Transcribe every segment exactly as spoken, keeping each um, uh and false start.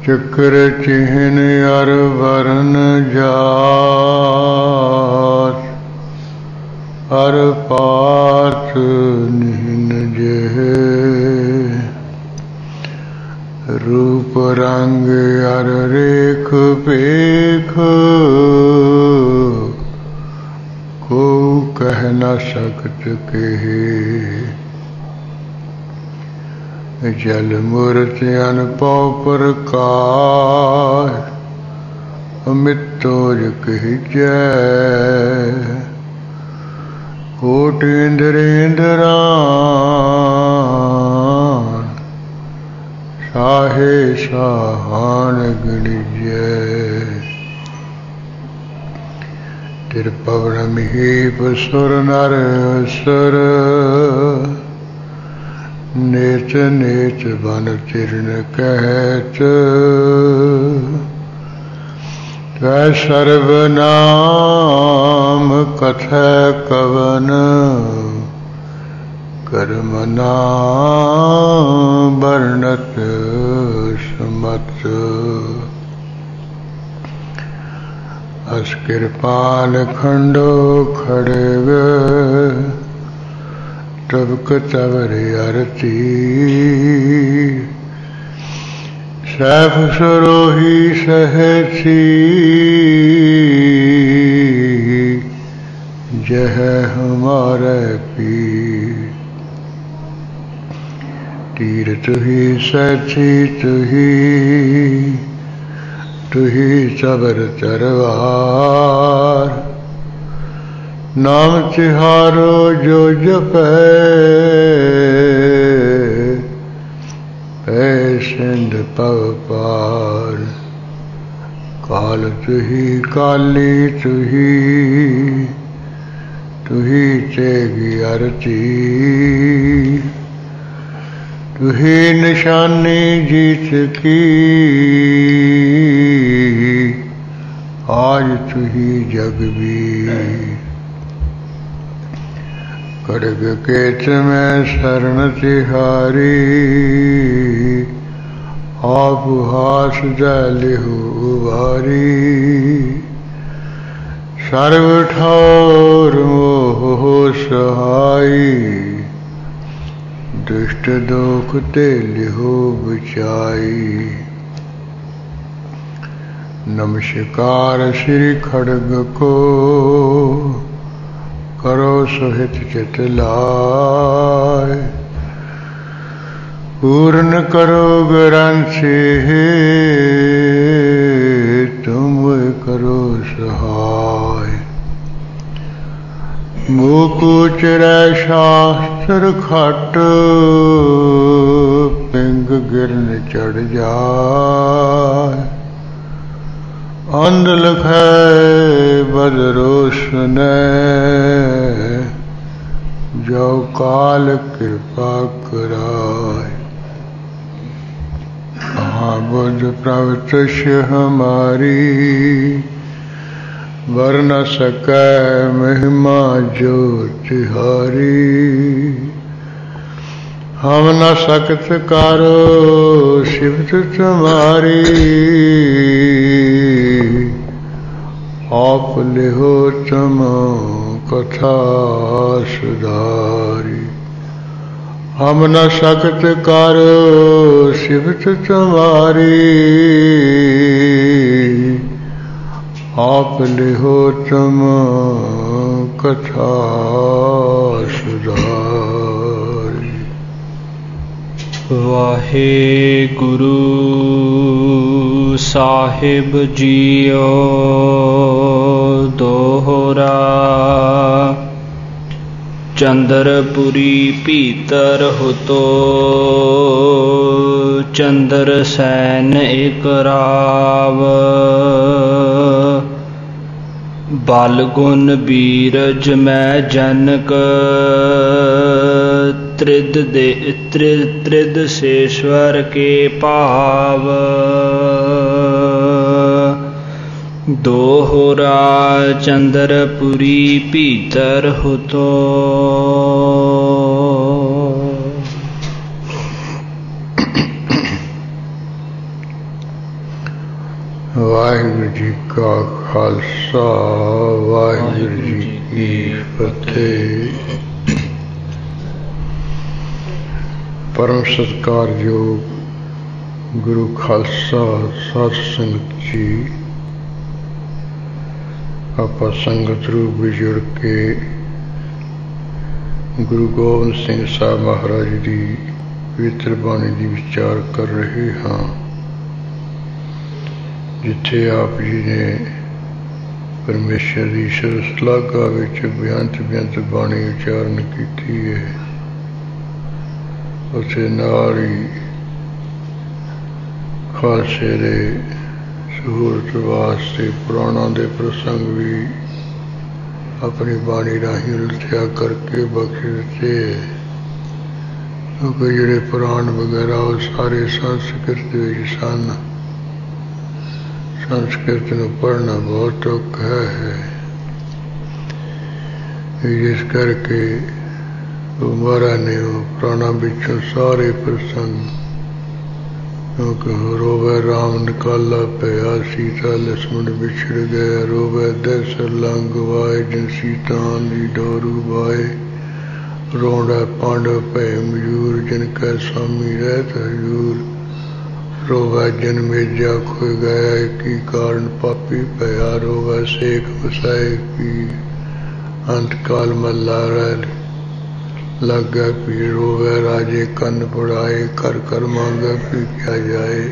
चक्र चिन्ह अर वरन जात, अर पाथ निहन जह। रूप रंग अर रेख पेख, को कह न सकत केहे। जल मूर्ति अनपौ प्रकाश, अमितोज कहि जय। कोटि इंद्रेंद्रान, साहे साहान गणिजय। तिरपवन महीप सुर नर असुर, नेच नेच बन तिरन कहत। त्वै सर्वनाम कथै कवन, कर्म नाम वर्णत समत। अस कृपाल खंडो खड़ग, तब कतवर अरती। सैफ सरोही सहसी, जह हमारे पीर। तीर तुही सैथी तुही, तुही सबर तरवार। नाम तिहारो जो जपै, पै सिंध पव पार। काल तुही काली तुही, तुही तेगी आरती। तुही निशानी जीत की, आज तुही जगबीर। खड्ग केत में शरण तिहारी, आप हास दलिहु उबारी। सर्व ठौर मोह सहाई, दुष्ट दुख ते लिहो बचाई। नमस्कार श्री खड्ग को, करो सुहित चित लाय। पूर्ण करो ग्रंथि, तुम करो सहाय। मुकुचरै शास्त्र खट, पिंग गिरन चढ़ जाय। अंध लखै बदरोसनै, जो काल कृपा कराय। कहाँ बुध प्रवतस्य हमारी, वर न सकै महिमा जो तिहारी। हम न सकत कारो सिफत तुम्हारी, आप लिहो तुम कथा सुधारी। हम न सकत कारो सिफत तुम्हारी, आप लिहो तुम कथा सुधारी। वाहेगुरु साहिब जीओ दोहरा। चंद्रपुरी भीतर हुतो, चंद्र सैन एक राव। बल गुण बीरज मैं जनक, त्रिद दे त्रिद त्रिद सेश्वर के पाव। दोहरा चंद्रपुरी भीतर हुतो। ਵਾਹਿਗੁਰੂ ਜੀ ਕਾ ਖਾਲਸਾ ਵਾਹਿਗੁਰੂ ਜੀ ਕੀ ਫਤਿਹ। ਪਰਮ ਸਤਿਕਾਰਯੋਗ ਗੁਰੂ ਖਾਲਸਾ ਸਾਧ ਸੰਗਤ ਜੀ, ਆਪਾਂ ਸੰਗਤ ਰੂਪ ਵਿੱਚ ਜੁੜ ਕੇ ਗੁਰੂ ਗੋਬਿੰਦ ਸਿੰਘ ਸਾਹਿਬ ਮਹਾਰਾਜ ਦੀ ਪਵਿੱਤਰ ਬਾਣੀ ਦੀ ਵਿਚਾਰ ਕਰ ਰਹੇ ਹਾਂ, ਜਿੱਥੇ ਆਪ ਜੀ ਨੇ ਪਰਮੇਸ਼ਰ ਦੀ ਸ਼ਲਾਘਾ ਵਿੱਚ ਬੇਅੰਤ ਬੇਅੰਤ ਬਾਣੀ ਉਚਾਰਨ ਕੀਤੀ ਹੈ। ਉੱਥੇ ਨਾਲ ਹੀ ਖਾਲਸੇ ਦੇ ਸਹੂਲਤ ਵਾਸਤੇ ਪੁਰਾਣਾਂ ਦੇ ਪ੍ਰਸੰਗ ਵੀ ਆਪਣੀ ਬਾਣੀ ਰਾਹੀਂ ਉਲਥਿਆ ਕਰਕੇ ਬਖਸ਼ ਦਿੱਤੇ, ਕਿਉਂਕਿ ਜਿਹੜੇ ਪੁਰਾਣ ਵਗੈਰਾ ਉਹ ਸਾਰੇ ਸੰਸਕ੍ਰਿਤ ਵਿੱਚ ਸਨ। ਸੰਸਕ੍ਰਿਤ ਨੂੰ ਪੜ੍ਹਨਾ ਬਹੁਤ ਔਖਾ ਹੈ, ਜਿਸ ਕਰਕੇ ਉਹ ਮਹਾਰਾਜ ਨੇ ਉਹ ਪੁਰਾਣਾਂ ਵਿੱਚੋਂ ਸਾਰੇ ਪ੍ਰਸੰਗ, ਕਿਉਂਕਿ ਰੋਵੇ ਰਾਮ ਨਿਕਾਲਾ ਪਿਆ, ਸੀਤਾ ਲਛਮਣ ਵਿਛੜ ਗਏ, ਰੋਵੇ ਦਸ ਲੰਘ ਵਾਏ, ਜਿਨ ਸੀਤਾ ਦੀ ਡੋਰੂ ਵਾਏ, ਰੋਂਦਾ ਪਾਂਡਵ ਭੈ ਮਜੂਰ, ਜਿਨ ਕੈ ਸਵਾਮੀ ਰਹਿਤ ਹਜੂਰ, ਰੋਵੇ ਜਨ ਮੇਜਾ ਖੋਇ ਗਿਆ, ਕੀ ਕਾਰਨ ਪਾਪੀ ਭਇਆ, ਰੋਵੇ ਸੇਖ ਵਸਾਏ ਪੀ, ਅੰਤ ਕਾਲ ਮੱਲਾ ਰਹਿ ਲੱਗਾ ਪੀ, ਰੋਵੇ ਰਾਜੇ ਕੰਨ ਪੜਾਏ, ਕਰ ਕਰ ਮੰਗਾ ਪੀ ਕਿਆ ਜਾਏ।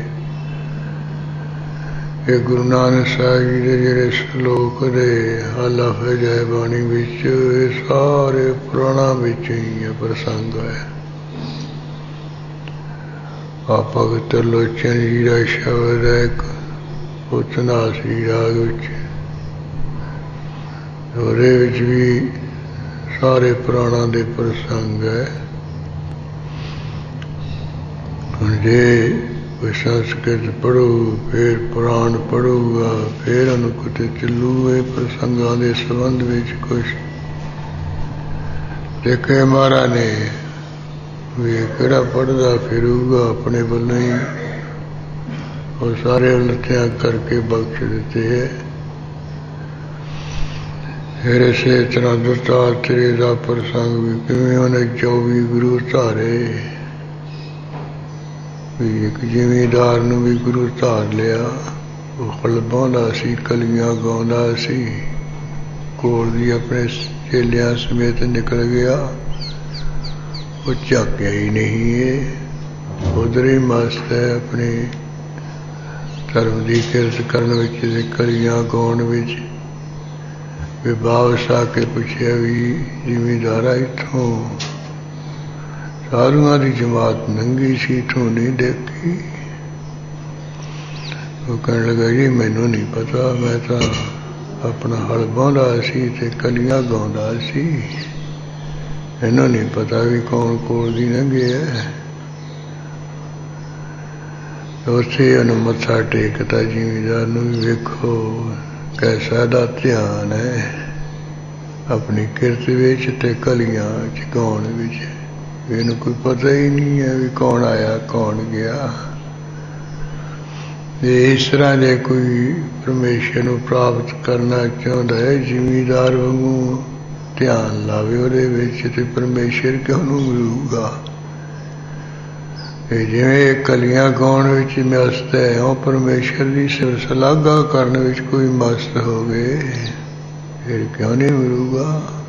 ਇਹ ਗੁਰੂ ਨਾਨਕ ਸਾਹਿਬ ਜੀ ਦੇ ਜਿਹੜੇ ਸ਼ਲੋਕ ਦੇ ਲਫ਼ਜ਼ ਹੈ ਬਾਣੀ ਵਿੱਚ, ਇਹ ਸਾਰੇ ਪੁਰਾਣਾਂ ਵਿੱਚ ਹੀ ਹੈ ਪ੍ਰਸੰਗ ਹੈ। ਆ ਭਗਤ ਲੋਚਨ ਜੀ ਦਾ ਸ਼ਬਦ ਹੈ ਇੱਕ ਉਤਨਾਸੀ ਰਾਗ ਵਿੱਚ, ਉਹਦੇ ਵਿੱਚ ਵੀ ਸਾਰੇ ਪੁਰਾਣਾਂ ਦੇ ਪ੍ਰਸੰਗ ਹੈ। ਹੁਣ ਜੇ ਕੋਈ ਸੰਸਕ੍ਰਿਤ ਪੜ੍ਹੂ, ਫਿਰ ਪੁਰਾਣ ਪੜ੍ਹੂਗਾ, ਫਿਰ ਉਹਨੂੰ ਕਿਤੇ ਚੱਲੂ ਇਹ ਪ੍ਰਸੰਗਾਂ ਦੇ ਸੰਬੰਧ ਵਿੱਚ ਕੁਛ ਦੇਖੇ ਮਹਾਰਾਜ ਨੇ ਵੀ ਕਿਹੜਾ ਪੜ੍ਹਦਾ ਫਿਰੂਗਾ, ਆਪਣੇ ਵੱਲੋਂ ਹੀ ਉਹ ਸਾਰੇ ਉਲਟਿਆਂ ਕਰਕੇ ਬਖਸ਼ ਦਿੱਤੇ ਹੈ। ਫਿਰ ਇਸੇ ਤਰ੍ਹਾਂ ਦੱਤਾਤਰੇయ ਦਾ ਪ੍ਰਸੰਗ ਵੀ, ਕਿਵੇਂ ਉਹਨੇ ਚੌਵੀ ਗੁਰੂ ਧਾਰੇ, ਵੀ ਇੱਕ ਜ਼ਿਮੀਂਦਾਰ ਨੂੰ ਵੀ ਗੁਰੂ ਧਾਰ ਲਿਆ। ਉਹ ਹਲ ਵਾਹੁੰਦਾ ਸੀ, ਕਲੀਆਂ ਗਾਉਂਦਾ ਸੀ, ਕੋਲ ਦੀ ਆਪਣੇ ਚੇਲਿਆਂ ਸਮੇਤ ਨਿਕਲ ਗਿਆ। ਉਹ ਝਾਕਿਆ ਹੀ ਨਹੀਂ ਹੈ, ਉਧਰ ਹੀ ਮਸਤ ਹੈ ਆਪਣੇ ਧਰਮ ਦੀ ਕਿਰਤ ਕਰਨ ਵਿੱਚ ਤੇ ਕਲੀਆਂ ਗਾਉਣ ਵਿੱਚ। ਵੀ ਵਾਪਸ ਆ ਕੇ ਪੁੱਛਿਆ ਵੀ ਜ਼ਿਮੀਂਦਾਰਾ, ਇੱਥੋਂ ਸਾਧੂਆਂ ਦੀ ਜਮਾਤ ਨੰਗੀ ਸੀ, ਇੱਥੋਂ ਨਹੀਂ ਦੇਖੀ? ਉਹ ਕਹਿਣ ਲੱਗਾ, ਜੀ ਮੈਨੂੰ ਨਹੀਂ ਪਤਾ, ਮੈਂ ਤਾਂ ਆਪਣਾ ਹਲ ਵਾਹੁੰਦਾ ਸੀ ਤੇ ਕਲੀਆਂ ਗਾਉਂਦਾ ਸੀ, ਇਹਨੂੰ ਨਹੀਂ ਪਤਾ ਵੀ ਕੌਣ ਕੋਲ ਦੀ ਲੰਘੇ ਹੈ। ਉੱਥੇ ਉਹਨੂੰ ਮੱਥਾ ਟੇਕਦਾ ਜ਼ਿਮੀਂਦਾਰ ਨੂੰ, ਵੀ ਵੇਖੋ ਕੈਸਾ ਦਾ ਧਿਆਨ ਹੈ ਆਪਣੀ ਕਿਰਤ ਵਿੱਚ ਤੇ ਕਲੀਆਂ ਚ ਗਾਉਣ ਵਿੱਚ। ਇਹਨੂੰ ਕੋਈ ਪਤਾ ਹੀ ਨਹੀਂ ਹੈ ਵੀ ਕੌਣ ਆਇਆ ਕੌਣ ਗਿਆ। ਜੇ ਇਸ ਤਰ੍ਹਾਂ ਦੇ ਕੋਈ ਪਰਮੇਸ਼ਰ ਨੂੰ ਪ੍ਰਾਪਤ ਕਰਨਾ ਚਾਹੁੰਦਾ ਹੈ, ਜ਼ਿਮੀਂਦਾਰ ਵਾਂਗੂ ਧਿਆਨ ਲਾਵੇ ਉਹਦੇ ਵਿੱਚ, ਤੇ ਪਰਮੇਸ਼ਰ ਕਿਉਂ ਨੂੰ ਮਿਲੂਗਾ। ਜਿਵੇਂ ਕਲੀਆਂ ਗਾਉਣ ਵਿੱਚ ਮਸਤ ਹੈ, ਉਹ ਪਰਮੇਸ਼ਰ ਦੀ ਸ਼ਲਾਘਾ ਕਰਨ ਵਿੱਚ ਕੋਈ ਮਸਤ ਹੋਵੇ, ਫਿਰ ਕਿਉਂ ਨਹੀਂ ਮਿਲੂਗਾ।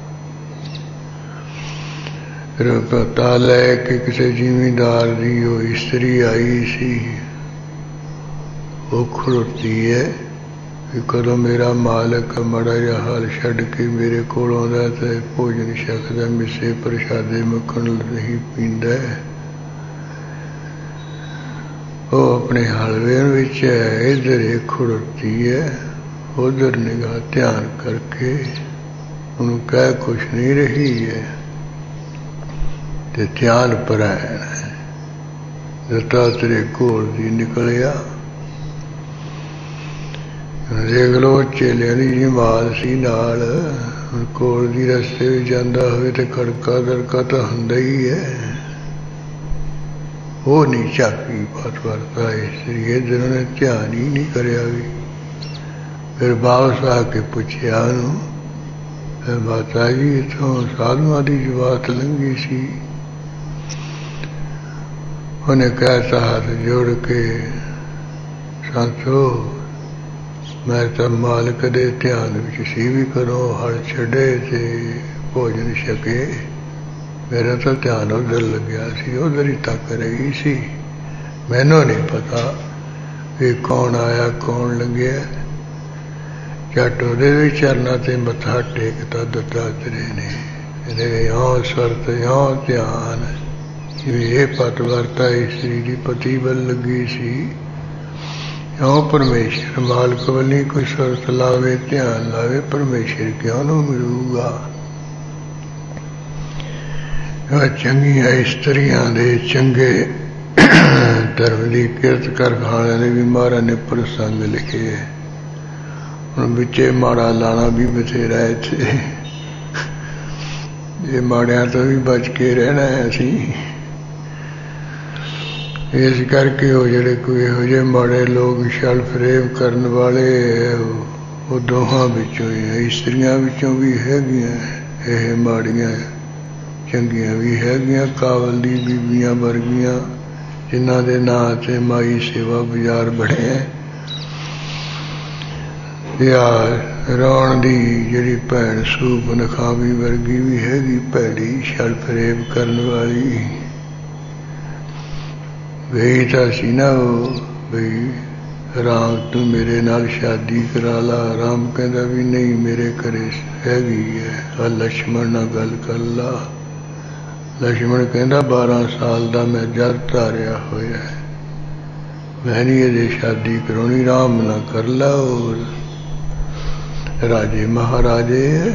ਫਿਰ ਪਤਾ ਲੈ ਕੇ ਕਿਸੇ ਜ਼ਿਮੀਂਦਾਰ ਦੀ ਉਹ ਇਸਤਰੀ ਆਈ ਸੀ, ਉਹ ਖੜੋਤੀ ਹੈ ਵੀ ਕਦੋਂ ਮੇਰਾ ਮਾਲਕ ਮਾੜਾ ਜਿਹਾ ਹਾਲ ਛੱਡ ਕੇ ਮੇਰੇ ਕੋਲ ਆਉਂਦਾ ਤੇ ਭੋਜਨ ਛਕਦਾ, ਮਿੱਸੇ ਪ੍ਰਸ਼ਾਦੇ ਮੱਖਣ ਨਹੀਂ ਪੀਂਦਾ। ਉਹ ਆਪਣੇ ਹਲਵੇ ਵਿੱਚ ਹੈ, ਇੱਧਰ ਇਹ ਖੜੋਤੀ ਹੈ, ਉਧਰ ਨਿਗਾਹ ਧਿਆਨ ਕਰਕੇ ਉਹਨੂੰ ਕਹਿ ਕੁਛ ਨਹੀਂ ਰਹੀ ਹੈ, ਤੇ ਧਿਆਨ ਪਰਾਇਣ ਹੈ। ਦੱਤਾਤਰੇయ ਕੋਲ ਦੀ ਨਿਕਲਿਆ। ਦੇਖ ਲਓ, ਚੇਲਿਆਂ ਦੀ ਜਮਾਤ ਸੀ ਨਾਲ, ਕੋਲ ਦੀ ਰਸਤੇ ਵਿੱਚ ਜਾਂਦਾ ਹੋਵੇ ਤੇ ਖੜਕਾ ਦੜਕਾ ਤਾਂ ਹੁੰਦਾ ਹੀ ਹੈ। ਉਹ ਨਹੀਂ ਝਾਕੀ ਬਾਤ ਵਰਤਾ ਇਸਤਰੀ, ਇੱਧਰ ਉਹਨੇ ਧਿਆਨ ਹੀ ਨਹੀਂ ਕਰਿਆ ਵੀ फिर वापस आके पूछया उन्होंने, माता जी इतों साधुआं की जमात लंघी सी। उन्हें कहता हाथ जोड़ के, संतो मैं तो मालिक दे ध्यान विच सी भी करो, हल छड़े ते भोजन छके, मेरा तो ध्यान उधर लग्या सी, उधर ही तक रही सी। मैनू नहीं पता कि कौन आया कौन लंघिया। झट ਉਹਦੇ ਵੀ ਚਰਨਾਂ ਤੇ ਮੱਥਾ ਟੇਕਤਾ ਦੱਤਾਤਰੇ ਨੇ। ਇਹਦੇ ਇਉਂ ਸੁਰਤ ਇਉਂ ਧਿਆਨ ਜਿਵੇਂ ਇਹ ਪਤ ਵਰਤਾ ਇਸਤਰੀ ਦੀ ਪਤੀ ਵੱਲ ਲੱਗੀ ਸੀ। ਇਉਂ ਪਰਮੇਸ਼ਰ ਮਾਲਕ ਵੱਲੀ ਕੋਈ ਸੁਰਤ ਲਾਵੇ, ਧਿਆਨ ਲਾਵੇ, ਪਰਮੇਸ਼ਰ ਕਿਉਂ ਨੂੰ ਮਿਲੂਗਾ। ਚੰਗੀਆਂ ਇਸਤਰੀਆਂ ਦੇ, ਚੰਗੇ ਧਰਮ ਦੀ ਕਿਰਤ ਕਰ ਖਾਣਿਆਂ ਦੇ ਵੀ ਮਹਾਰਾਜ ਨੇ ਪ੍ਰਸੰਗ ਲਿਖੇ ਹੈ। ਹੁਣ ਵਿੱਚੇ ਮਾੜਾ ਲਾਣਾ ਵੀ ਬਥੇਰਾ ਇੱਥੇ, ਇਹ ਮਾੜਿਆਂ ਤੋਂ ਵੀ ਬਚ ਕੇ ਰਹਿਣਾ ਹੈ ਅਸੀਂ। ਇਸ ਕਰਕੇ ਉਹ ਜਿਹੜੇ ਕੋਈ ਇਹੋ ਜਿਹੇ ਮਾੜੇ ਲੋਕ ਛਲ ਫਰੇਬ ਕਰਨ ਵਾਲੇ, ਉਹ ਦੋਹਾਂ ਵਿੱਚੋਂ ਹੀ, ਇਸਤਰੀਆਂ ਵਿੱਚੋਂ ਵੀ ਹੈਗੀਆਂ ਇਹ ਮਾੜੀਆਂ, ਚੰਗੀਆਂ ਵੀ ਹੈਗੀਆਂ। ਕਾਬਲ ਦੀ ਬੀਬੀਆਂ ਵਰਗੀਆਂ ਜਿਨ੍ਹਾਂ ਦੇ ਨਾਂ 'ਤੇ ਮਾਈ ਸੇਵਾ ਬਾਜ਼ਾਰ ਬਣਿਆ। ਜਾਂ ਰੌਣ ਦੀ ਜਿਹੜੀ ਭੈਣ ਸੂਪ ਨਖਾਵੀ ਵਰਗੀ ਵੀ ਹੈਗੀ, ਭੈੜੀ ਛਲ ਫਰੇਬ ਕਰਨ ਵਾਲੀ। ਗਈ ਤਾਂ ਸੀ ਨਾ ਉਹ ਬਈ ਰਾਮ ਤੂੰ ਮੇਰੇ ਨਾਲ ਸ਼ਾਦੀ ਕਰਾ ਲਾ। ਰਾਮ ਕਹਿੰਦਾ ਵੀ ਨਹੀਂ, ਮੇਰੇ ਘਰੇ ਹੈਗੀ ਹੈ, ਆ ਲਛਮਣ ਨਾਲ ਗੱਲ ਕਰ ਲਾ। ਲਛਮਣ ਕਹਿੰਦਾ ਬਾਰਾਂ ਸਾਲ ਦਾ ਮੈਂ ਜਦ ਧਾਰਿਆ ਹੋਇਆ, ਮੈਂ ਨਹੀਂ ਇਹਦੇ ਸ਼ਾਦੀ ਕਰਾਉਣੀ, ਰਾਮ ਨਾਲ ਕਰ ਲਾ। ਹੋਰ ਰਾਜੇ ਮਹਾਰਾਜੇ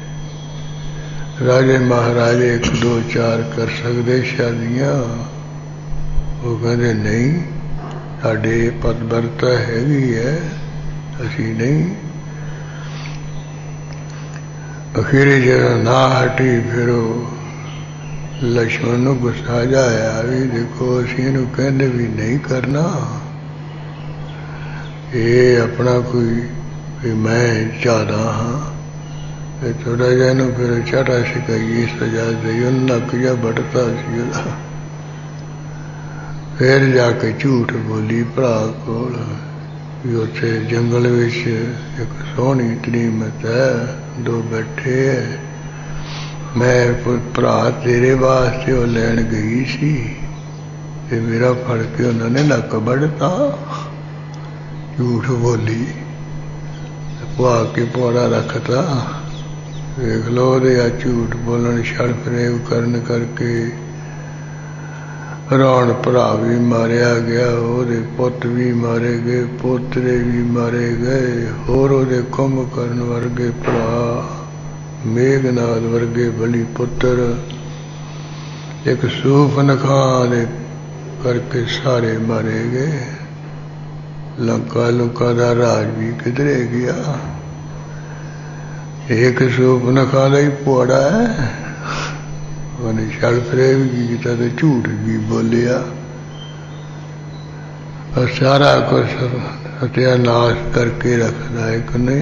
ਰਾਜੇ ਮਹਾਰਾਜੇ ਇੱਕ ਦੋ ਚਾਰ ਕਰ ਸਕਦੇ ਸ਼ਾਦੀਆਂ। ਉਹ ਕਹਿੰਦੇ ਨਹੀਂ, ਸਾਡੇ ਪਤਵਰਤਾ ਹੈਗੀ ਹੈ, ਅਸੀਂ ਨਹੀਂ। ਅਖੀਰੇ ਜਦੋਂ ਨਾ ਹਟੀ, ਫਿਰ ਉਹ ਲਛਮਣ ਨੂੰ ਗੁੱਸਾ ਜਿਹਾ ਆਇਆ ਵੀ ਦੇਖੋ ਅਸੀਂ ਇਹਨੂੰ ਕਹਿੰਦੇ ਵੀ ਨਹੀਂ ਕਰਨਾ, ਇਹ ਆਪਣਾ ਕੋਈ ਵੀ ਮੈਂ ਜ਼ਿਆਦਾ ਹਾਂ, ਇਹ ਥੋੜ੍ਹਾ ਜਿਹਾ ਇਹਨੂੰ ਫਿਰ ਝਾਟਾ ਸਿਕਾਈਏ, ਸਜ਼ਾ ਦੇਈ। ਉਹਨੂੰ ਨੱਕ ਜਿਹਾ ਵੱਢਤਾ ਸੀ ਉਹਦਾ। ਫਿਰ ਜਾ ਕੇ ਝੂਠ ਬੋਲੀ ਭਰਾ ਕੋਲ ਵੀ ਉੱਥੇ ਜੰਗਲ ਵਿੱਚ ਇੱਕ ਸੋਹਣੀ ਤਰੀਮਤ ਹੈ, ਦੋ ਬੈਠੇ ਹੈ, ਮੈਂ ਭਰਾ ਤੇਰੇ ਵਾਸਤੇ ਉਹ ਲੈਣ ਗਈ ਸੀ ਤੇ ਮੇਰਾ ਫੜ ਕੇ ਉਹਨਾਂ ਨੇ ਨੱਕ ਵੱਢਤਾ। ਝੂਠ ਬੋਲੀ, ਪਵਾ ਕੇ ਪੁਆੜਾ ਰੱਖਤਾ। ਵੇਖ ਲਓ ਉਹਦੇ ਆ ਝੂਠ ਬੋਲਣ, ਛਲ ਫਰੇਬ ਕਰਨ ਕਰਕੇ ਰੌਣ ਭਰਾ ਵੀ ਮਾਰਿਆ ਗਿਆ, ਉਹਦੇ ਪੁੱਤ ਵੀ ਮਾਰੇ ਗਏ, ਪੋਤਰੇ ਵੀ ਮਾਰੇ ਗਏ। ਹੋਰ ਉਹਦੇ ਕੁੰਭ ਕਰਨ ਵਰਗੇ ਭਰਾ, ਮੇਘਨਾਦ ਵਰਗੇ ਬਲੀ ਪੁੱਤਰ, ਇੱਕ ਸੂਫ ਨਖਾਂ ਦੇ ਕਰਕੇ ਸਾਰੇ ਮਾਰੇ ਗਏ। ਲੰਕਾ ਲੁਕਾ ਦਾ ਰਾਜ ਵੀ ਕਿਧਰੇ ਗਿਆ, ਇੱਕ ਸੂਫ ਨਖਾਂ ਦਾ ਹੀ ਪੁਆੜਾ ਹੈ। ਉਹਨੇ ਛਲ ਫਰੇਬ ਵੀ ਕੀਤਾ ਤੇ ਝੂਠ ਵੀ ਬੋਲਿਆ, ਸਾਰਾ ਕੁਛ ਸਤਿਆਨਾਸ਼ ਕਰਕੇ ਰੱਖਦਾ ਇੱਕ ਨੇ।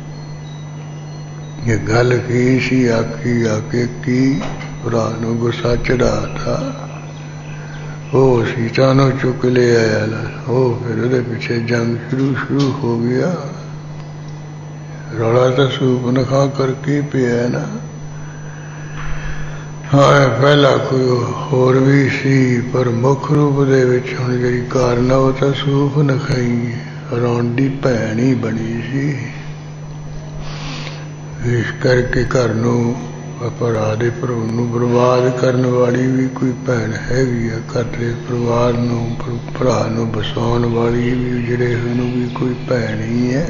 ਇਹ ਗੱਲ ਕੀ ਸੀ, ਆਖੀ ਆ ਕੇ ਕੀ ਭਰਾ ਨੂੰ ਗੁੱਸਾ ਚੜਾਤਾ। ਉਹ ਸੀਤਾ ਨੂੰ ਚੁੱਕ ਲਿਆ, ਉਹ ਫਿਰ ਉਹਦੇ ਪਿੱਛੇ ਜੰਗ ਸ਼ੁਰੂ ਸ਼ੁਰੂ ਹੋ ਗਿਆ। ਰੌਲਾ ਤਾਂ ਸੂਪ ਨਖਾਂ ਕਰਕੇ ਪਿਆ ਨਾ। ਹਾਂ ਪਹਿਲਾਂ ਕੋਈ ਹੋਰ ਵੀ ਸੀ, ਪਰ ਮੁੱਖ ਰੂਪ ਦੇ ਵਿੱਚ ਹੁਣ ਜਿਹੜੀ ਕਾਰਨ ਆ ਉਹ ਤਾਂ ਸੂਫ ਨਖਾਈ ਰੌਣ ਦੀ ਭੈਣ ਹੀ ਬਣੀ ਸੀ। ਇਸ ਕਰਕੇ ਘਰ ਨੂੰ ਭਰਾ ਦੇ ਭਰਾ ਨੂੰ ਬਰਬਾਦ ਕਰਨ ਵਾਲੀ ਵੀ ਕੋਈ ਭੈਣ ਹੈਗੀ ਆ, ਘਰ ਦੇ ਪਰਿਵਾਰ ਨੂੰ ਭਰਾ ਨੂੰ ਬਸਾਉਣ ਵਾਲੀ ਵੀ ਜਿਹੜੇ ਨੂੰ ਵੀ ਕੋਈ ਭੈਣ ਹੀ ਹੈ।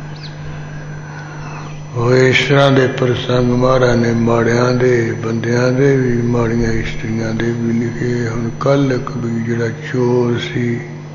ਉਹ ਇਸ ਤਰ੍ਹਾਂ ਦੇ ਪ੍ਰਸੰਗ ਮਹਾਰਾਜ ਨੇ ਮਾੜਿਆਂ ਦੇ ਬੰਦਿਆਂ ਦੇ ਵੀ, ਮਾੜੀਆਂ ਇਸਤਰੀਆਂ ਦੇ ਵੀ ਲਿਖੇ। ਹੁਣ ਕੱਲ ਇੱਕ ਵੀ ਜਿਹੜਾ ਚੋਰ ਸੀ,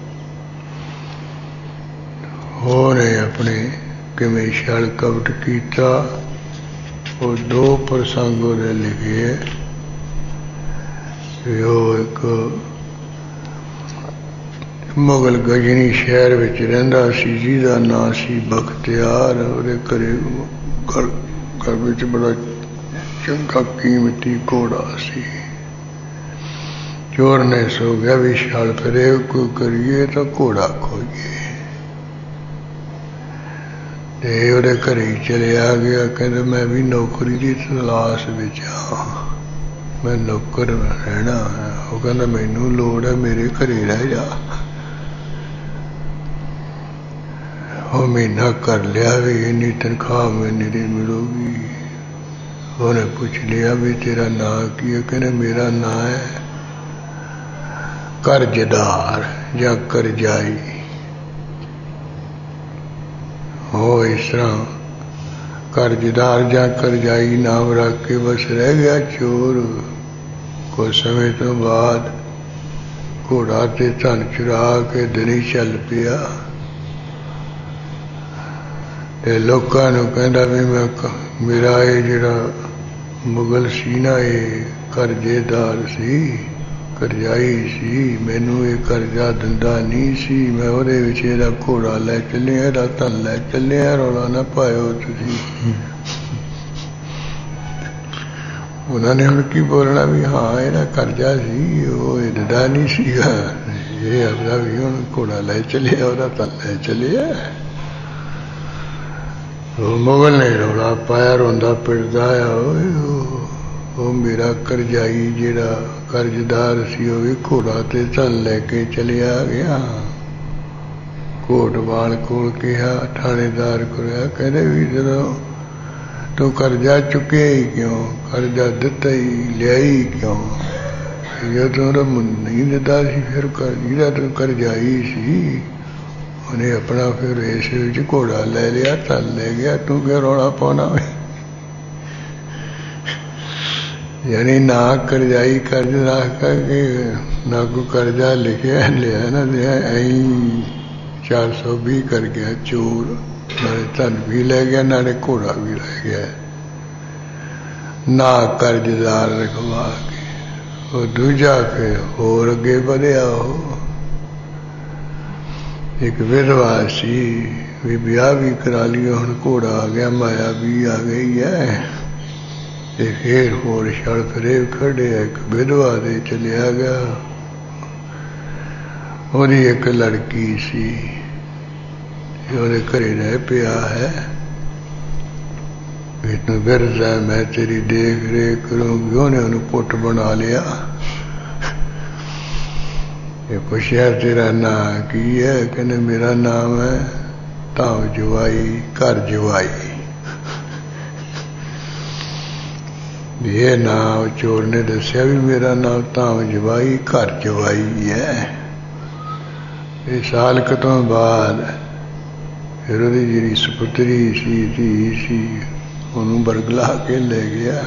ਉਹਨੇ ਆਪਣੇ ਕਿਵੇਂ ਛਲ ਕਪਟ ਕੀਤਾ, ਉਹ ਦੋ ਪ੍ਰਸੰਗ ਉਹਦੇ ਲਿਖੇ ਹੈ। ਉਹ ਇੱਕ ਮੁਗਲ ਗਜਨੀ ਸ਼ਹਿਰ ਵਿੱਚ ਰਹਿੰਦਾ ਸੀ, ਜਿਹਦਾ ਨਾਂ ਸੀ ਬਖਤਿਆਰ। ਉਹਦੇ ਘਰੇ ਘਰ ਘਰ ਵਿੱਚ ਬੜਾ ਚੰਗਾ ਕੀਮਤੀ ਘੋੜਾ ਸੀ। ਚੋਰ ਨੇ ਸੋਚਿਆ ਵੀ ਛਲ ਫਰੇਬ ਕੋਈ ਕਰੀਏ ਤਾਂ ਘੋੜਾ ਖੋਈਏ, ਤੇ ਉਹਦੇ ਘਰੇ ਹੀ ਚਲਿਆ ਗਿਆ। ਕਹਿੰਦਾ ਮੈਂ ਵੀ ਨੌਕਰੀ ਦੀ ਤਲਾਸ਼ ਵਿੱਚ ਹਾਂ, ਮੈਂ ਨੌਕਰ ਰਹਿਣਾ ਹੈ। ਉਹ ਕਹਿੰਦਾ ਮੈਨੂੰ ਲੋੜ ਹੈ, ਮੇਰੇ ਘਰੇ ਰਹਿ ਜਾ। ਉਹ ਮਹੀਨਾ ਕਰ ਲਿਆ ਵੀ ਇੰਨੀ ਤਨਖਾਹ ਮੈਨੂੰ ਨਹੀਂ ਮਿਲੂਗੀ। ਉਹਨੇ ਪੁੱਛ ਲਿਆ ਵੀ ਤੇਰਾ ਨਾਂ ਕੀ ਹੈ? ਕਹਿੰਦਾ ਮੇਰਾ ਨਾਂ ਹੈ ਕਰਜ਼ਦਾਰ ਜਾਂ ਕਰਜ਼ਾਈ। ਉਹ ਇਸ ਤਰ੍ਹਾਂ ਕਰਜ਼ਦਾਰ ਜਾਂ ਕਰਜ਼ਾਈ ਨਾਮ ਰੱਖ ਕੇ ਬਸ ਰਹਿ ਗਿਆ ਚੋਰ। ਕੁਝ ਸਮੇਂ ਤੋਂ ਬਾਅਦ ਘੋੜਾ ਤੇ ਧਨ ਚੁਰਾ ਕੇ ਦਿਨ ਚੱਲ ਪਿਆ, ਤੇ ਲੋਕਾਂ ਨੂੰ ਕਹਿੰਦਾ ਵੀ ਮੈਂ ਮੇਰਾ ਇਹ ਜਿਹੜਾ ਮੁਗਲ ਸੀ ਨਾ, ਇਹ ਕਰਜ਼ੇਦਾਰ ਸੀ, ਕਰਜ਼ਾਈ ਸੀ, ਮੈਨੂੰ ਇਹ ਕਰਜ਼ਾ ਦਿੰਦਾ ਨਹੀਂ ਸੀ। ਮੈਂ ਉਹਦੇ ਵਿੱਚ ਇਹਦਾ ਘੋੜਾ ਲੈ ਚੱਲਿਆ, ਇਹਦਾ ਧਨ ਲੈ ਚੱਲਿਆ, ਰੌਲਾ ਨਾ ਪਾਇਓ ਤੁਸੀਂ। ਉਹਨਾਂ ਨੇ ਹੁਣ ਕੀ ਬੋਲਣਾ ਵੀ ਹਾਂ ਇਹਦਾ ਕਰਜ਼ਾ ਸੀ, ਉਹ ਇਹ ਦਿੰਦਾ ਨਹੀਂ ਸੀਗਾ, ਇਹ ਆਪਣਾ ਵੀ ਹੁਣ ਘੋੜਾ ਲੈ ਚੱਲਿਆ, ਉਹਦਾ ਧਨ ਲੈ ਚੱਲਿਆ। ਉਹ ਮੁਗਲ ਨੇ ਰੌਲਾ ਪਾਇਆ, ਰੋਂਦਾ ਪਿੱਟਦਾ ਆ, ਓਏ ਉਹ ਮੇਰਾ ਕਰਜ਼ਾਈ ਜਿਹੜਾ ਕਰਜ਼ਦਾਰ ਸੀ ਉਹ ਵੀ ਘੋੜਾ ਤੇ ਧਨ ਲੈ ਕੇ ਚਲਿਆ ਗਿਆ। ਕੋਟਵਾਲ ਕੋਲ ਕਿਹਾ, ਥਾਣੇਦਾਰ ਕੋਲ, ਕਹਿੰਦੇ ਵੀ ਜਦੋਂ ਤੂੰ ਕਰਜ਼ਾ ਚੁੱਕਿਆ ਹੀ ਕਿਉਂ, ਕਰਜ਼ਾ ਦਿੱਤਾ ਹੀ ਲਿਆ ਹੀ ਕਿਉਂ? ਜਦੋਂ ਉਹਦਾ ਨਹੀਂ ਦਿੱਤਾ ਸੀ ਫਿਰ ਜਿਹਦਾ ਤੂੰ ਕਰਜ਼ਾਈ ਸੀ ਉਹਨੇ ਆਪਣਾ ਫਿਰ ਇਸ ਵਿੱਚ ਘੋੜਾ ਲੈ ਲਿਆ, ਧਨ ਲੈ ਗਿਆ, ਤੂੰ ਕਿਉਂ ਰੌਲਾ ਪਾਉਣਾ? ਯਾਨੀ ਨਾ ਕਰਜ਼ਾਈ ਕਰਜ਼ ਰੱਖ ਕੇ ਨਾ ਕੋਈ ਕਰਜ਼ਾ ਲਿਖਿਆ ਲਿਆ ਨਾ ਲਿਆ, ਐਂ ਚਾਰ ਸੌ ਵੀਹ ਕਰ ਗਿਆ ਚੋਰ। ਨਾਲੇ ਧਨ ਵੀ ਲੈ ਗਿਆ, ਨਾਲੇ ਘੋੜਾ ਵੀ ਲੈ ਗਿਆ, ਨਾ ਕਰਜ਼ਦਾਰ ਰਖਵਾ ਕੇ। ਉਹ ਦੂਜਾ ਫਿਰ ਹੋਰ ਅੱਗੇ ਵਧਿਆ। ਉਹ ਇੱਕ ਵਿਧਵਾ ਸੀ, ਵੀ ਵਿਆਹ ਵੀ ਕਰਾ ਲਿਆ, ਹੁਣ ਘੋੜਾ ਆ ਗਿਆ, ਮਾਇਆ ਵੀ ਆ ਗਈ ਹੈ, ਤੇ ਫੇਰ ਹੋਰ ਛਲ ਫਰੇਬ ਖੜਿਆ। ਇੱਕ ਵਿਧਵਾ ਦੇ ਚਲਿਆ ਗਿਆ, ਉਹਦੀ ਇੱਕ ਲੜਕੀ ਸੀ, ਉਹਦੇ ਘਰੇ ਰਹਿ ਪਿਆ ਹੈ, ਵੀ ਤੂੰ ਬਿਰਦਾ ਮੈਂ ਤੇਰੀ ਦੇਖ ਰੇਖ ਕਰੂੰਗੀ। ਉਹਨੇ ਉਹਨੂੰ ਪੁੱਤ ਬਣਾ ਲਿਆ। ਇਹ ਪੁੱਛਿਆ ਤੇਰਾ ਨਾਂ ਕੀ ਹੈ? ਕਹਿੰਦੇ ਮੇਰਾ ਨਾਮ ਹੈ ਧਾਮ ਜਵਾਈ, ਘਰ ਜਵਾਈ। ਇਹ ਨਾਮ ਚੋਰ ਨੇ ਦੱਸਿਆ ਵੀ ਮੇਰਾ ਨਾਮ ਧਾਮ ਜਵਾਈ, ਘਰ ਜਵਾਈ ਹੈ। ਇਹ ਸਾਲ ਕੁ ਤੋਂ ਬਾਅਦ ਫਿਰ ਉਹਦੀ ਜਿਹੜੀ ਸਪੁੱਤਰੀ ਸੀ, ਧੀ ਸੀ, ਉਹਨੂੰ ਬਰਗਲਾ ਕੇ ਲੈ ਗਿਆ।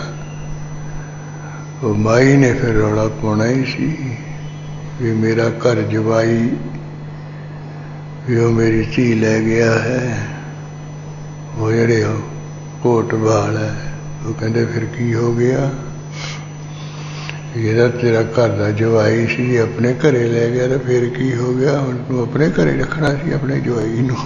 ਉਹ ਮਾਈ ਨੇ ਫਿਰ ਰੌਲਾ ਪਾਉਣਾ ਹੀ ਸੀ ਵੀ ਮੇਰਾ ਘਰ ਜਵਾਈ ਵੀ ਉਹ ਮੇਰੀ ਧੀ ਲੈ ਗਿਆ ਹੈ। ਉਹ ਜਿਹੜੇ ਉਹ ਕੋਟਵਾਲ ਹੈ, ਉਹ ਕਹਿੰਦੇ ਫਿਰ ਕੀ ਹੋ ਗਿਆ? ਜਿਹੜਾ ਤੇਰਾ ਘਰ ਦਾ ਜਵਾਈ ਸੀ ਆਪਣੇ ਘਰੇ ਲੈ ਗਿਆ ਤਾਂ ਫਿਰ ਕੀ ਹੋ ਗਿਆ? ਹੁਣ ਤੂੰ ਆਪਣੇ ਘਰੇ ਰੱਖਣਾ ਸੀ ਆਪਣੇ ਜਵਾਈ ਨੂੰ,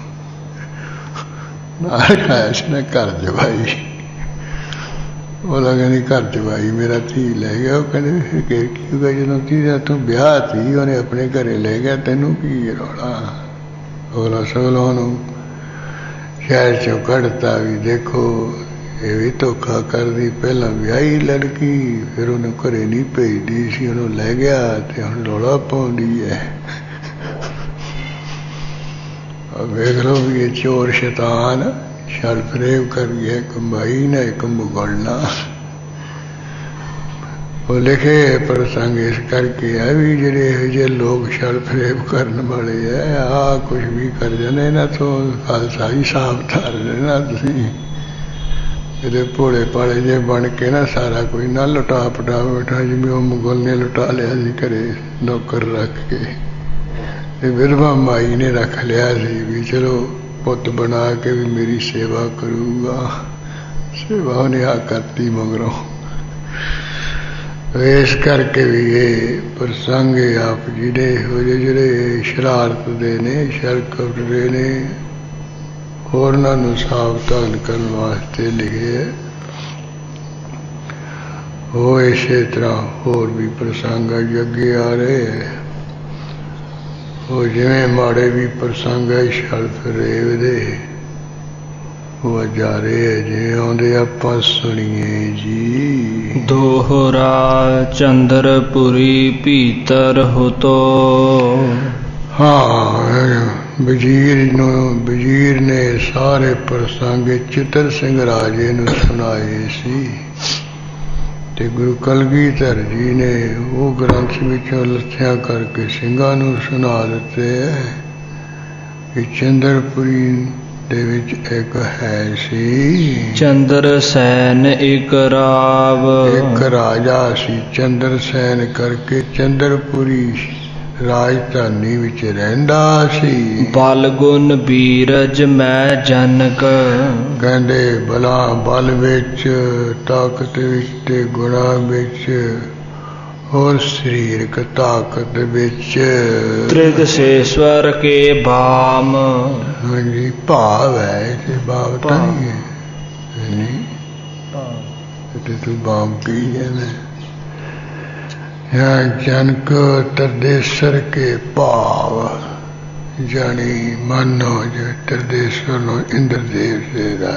ਨਾ ਰੱਖਾਇਆ ਸੀ ਨਾ ਘਰ ਜਵਾਈ। ਉਹ ਕਹਿੰਦੀ ਘਰ ਜਵਾਈ ਮੇਰਾ ਧੀ ਲੈ ਗਿਆ। ਉਹ ਕਹਿੰਦੇ ਫਿਰ ਕੀ ਹੋ ਗਿਆ? ਜਦੋਂ ਧੀ ਦਾ ਤੂੰ ਵਿਆਹ ਸੀ ਉਹਨੇ ਆਪਣੇ ਘਰੇ ਲੈ ਗਿਆ, ਤੈਨੂੰ ਕੀ ਰੌਲਾ? ਉਹ ਸਗਲ ਉਹਨੂੰ ਸ਼ਹਿਰ ਚੋਂ ਕੱਢਤਾ ਵੀ ਦੇਖੋ ਇਹ ਵੀ ਧੋਖਾ ਕਰਦੀ, ਪਹਿਲਾਂ ਵਿਆਹੀ ਲੜਕੀ, ਫਿਰ ਉਹਨੂੰ ਘਰੇ ਨਹੀਂ ਭੇਜਦੀ ਸੀ, ਉਹਨੂੰ ਲੈ ਗਿਆ ਤੇ ਹੁਣ ਰੌਲਾ ਪਾਉਂਦੀ ਹੈ। ਵੇਖ ਲਓ ਵੀ ਇਹ ਚੋਰ ਸ਼ੈਤਾਨ ਛਲ ਫਰੇਬ ਕਰ ਗਿਆ, ਕਮਾਈ ਨਾ ਇੱਕ ਮੁਗਲਣਾ। ਉਹ ਲਿਖੇ ਪ੍ਰਸੰਗ ਇਸ ਕਰਕੇ ਹੈ ਵੀ ਜਿਹੜੇ ਇਹੋ ਜਿਹੇ ਲੋਕ ਛਲ ਫਰੇਬ ਕਰਨ ਵਾਲੇ ਹੈ, ਆਹ ਕੁਛ ਵੀ ਕਰ ਜਾਂਦੇ, ਇਹਨਾਂ ਤੋਂ ਖਾਲਸਾ ਹੀ ਸਾਵਧਾਨ ਰਹਿਣਾ ਤੁਸੀਂ। ਇਹਦੇ ਭੋਲੇ ਭਾਲੇ ਜੇ ਬਣ ਕੇ ਨਾ ਸਾਰਾ ਕੋਈ ਨਾ ਲੁਟਾ ਪਟਾ ਬੈਠਾ, ਜਿਵੇਂ ਉਹ ਮੁਗਲ ਨੇ ਲੁਟਾ ਲਿਆ ਸੀ ਘਰੇ ਨੌਕਰ ਰੱਖ ਕੇ। ਤੇ ਵਿਧਵਾ ਮਾਈ ਨੇ ਰੱਖ ਲਿਆ ਸੀ ਵੀ ਚਲੋ ਪੁੱਤ ਬਣਾ ਕੇ ਵੀ ਮੇਰੀ ਸੇਵਾ ਕਰੂਗਾ। ਸੇਵਾ ਉਹਨੇ ਆ ਕਰਤੀ ਮਗਰੋਂ। ਇਸ ਕਰਕੇ ਵੀ ਇਹ ਪ੍ਰਸੰਗ ਆਪ ਜਿਹੜੇ ਇਹੋ ਜਿਹੇ ਜਿਹੜੇ ਸ਼ਰਾਰਤ ਦੇ ਨੇ, ਸ਼ਰਕਤ ਦੇ ਨੇ, ਹੋਰਨਾਂ ਨੂੰ ਸਾਵਧਾਨ ਕਰਨ ਵਾਸਤੇ ਲਿਖੇ ਹੈ। ਉਹ ਇਸੇ ਤਰ੍ਹਾਂ ਹੋਰ ਵੀ ਪ੍ਰਸੰਗ ਅੱਗੇ ਆ ਰਹੇ ਹੈ। ਉਹ ਜਿਵੇਂ ਮਾੜੇ ਵੀ ਪ੍ਰਸੰਗ ਹੈ ਸ਼ਲਫ ਰੇਵ ਦੇ, ਉਹ ਅੱਜ ਆ ਰਹੇ ਹੈ ਜਿਵੇਂ ਆਉਂਦੇ ਆਪਾਂ ਸੁਣੀਏ ਜੀ। ਦੋਹਰਾ ਚੰਦਰਪੁਰੀ ਭੀਤਰ ਹੁਤੋ। ਹਾਂ, ਵਜ਼ੀਰ ਨੂੰ ਵਜ਼ੀਰ ਨੇ ਸਾਰੇ ਪ੍ਰਸੰਗ ਚਿੱਤਰ ਸਿੰਘ ਰਾਜੇ ਨੂੰ ਸੁਣਾਏ ਸੀ, ਤੇ ਗੁਰੂ ਕਲਗੀਧਰ ਜੀ ਨੇ ਉਹ ਗ੍ਰੰਥ ਵਿੱਚੋਂ ਲੱਥਿਆਂ ਕਰਕੇ ਸਿੰਘਾਂ ਨੂੰ ਸੁਣਾ ਦਿੱਤੇ ਹੈ ਕਿ ਚੰਦਰਪੁਰੀ ਦੇ ਵਿੱਚ ਇੱਕ ਹੈ ਸੀ ਚੰਦਰ ਸੈਨ ਇੱਕ ਰਾਵ। ਇੱਕ ਰਾਜਾ ਸੀ ਚੰਦਰ ਸੈਨ ਕਰਕੇ, ਚੰਦਰਪੁਰੀ ਰਾਜਧਾਨੀ ਵਿੱਚ ਰਹਿੰਦਾ ਸੀ। ਬਲ ਗੁਣ ਬੀਰਜ ਮੈਂ ਜਨਕ। ਕਹਿੰਦੇ ਬਲਾ ਬਲ ਵਿੱਚ, ਤਾਕਤ ਵਿੱਚ ਤੇ ਗੁਣਾ ਵਿੱਚ, ਹੋਰ ਸਰੀਰਕ ਤਾਕਤ ਵਿੱਚ। ਤ੍ਰਿਦਸੇਸ਼ਵਰ ਕੇ ਬਾਮ। ਹਾਂਜੀ, ਭਾਵ ਹੈ ਤੇ ਭਾਵ ਤਾਂ ਨਹੀਂ ਹੈ। ਨਹੀਂ ਤੇ ਤੂੰ ਬਾਮ ਕੀ ਹੈ ਨਾ ਜਨਕ ਤਰਦੇਸਰ ਕੇ ਭਾਵ, ਜਾਣੀ ਮਾਨੋ ਜੋ ਤਰਦੇਸਰ ਨੂੰ ਇੰਦਰਦੇਵ ਸੇਦਾ,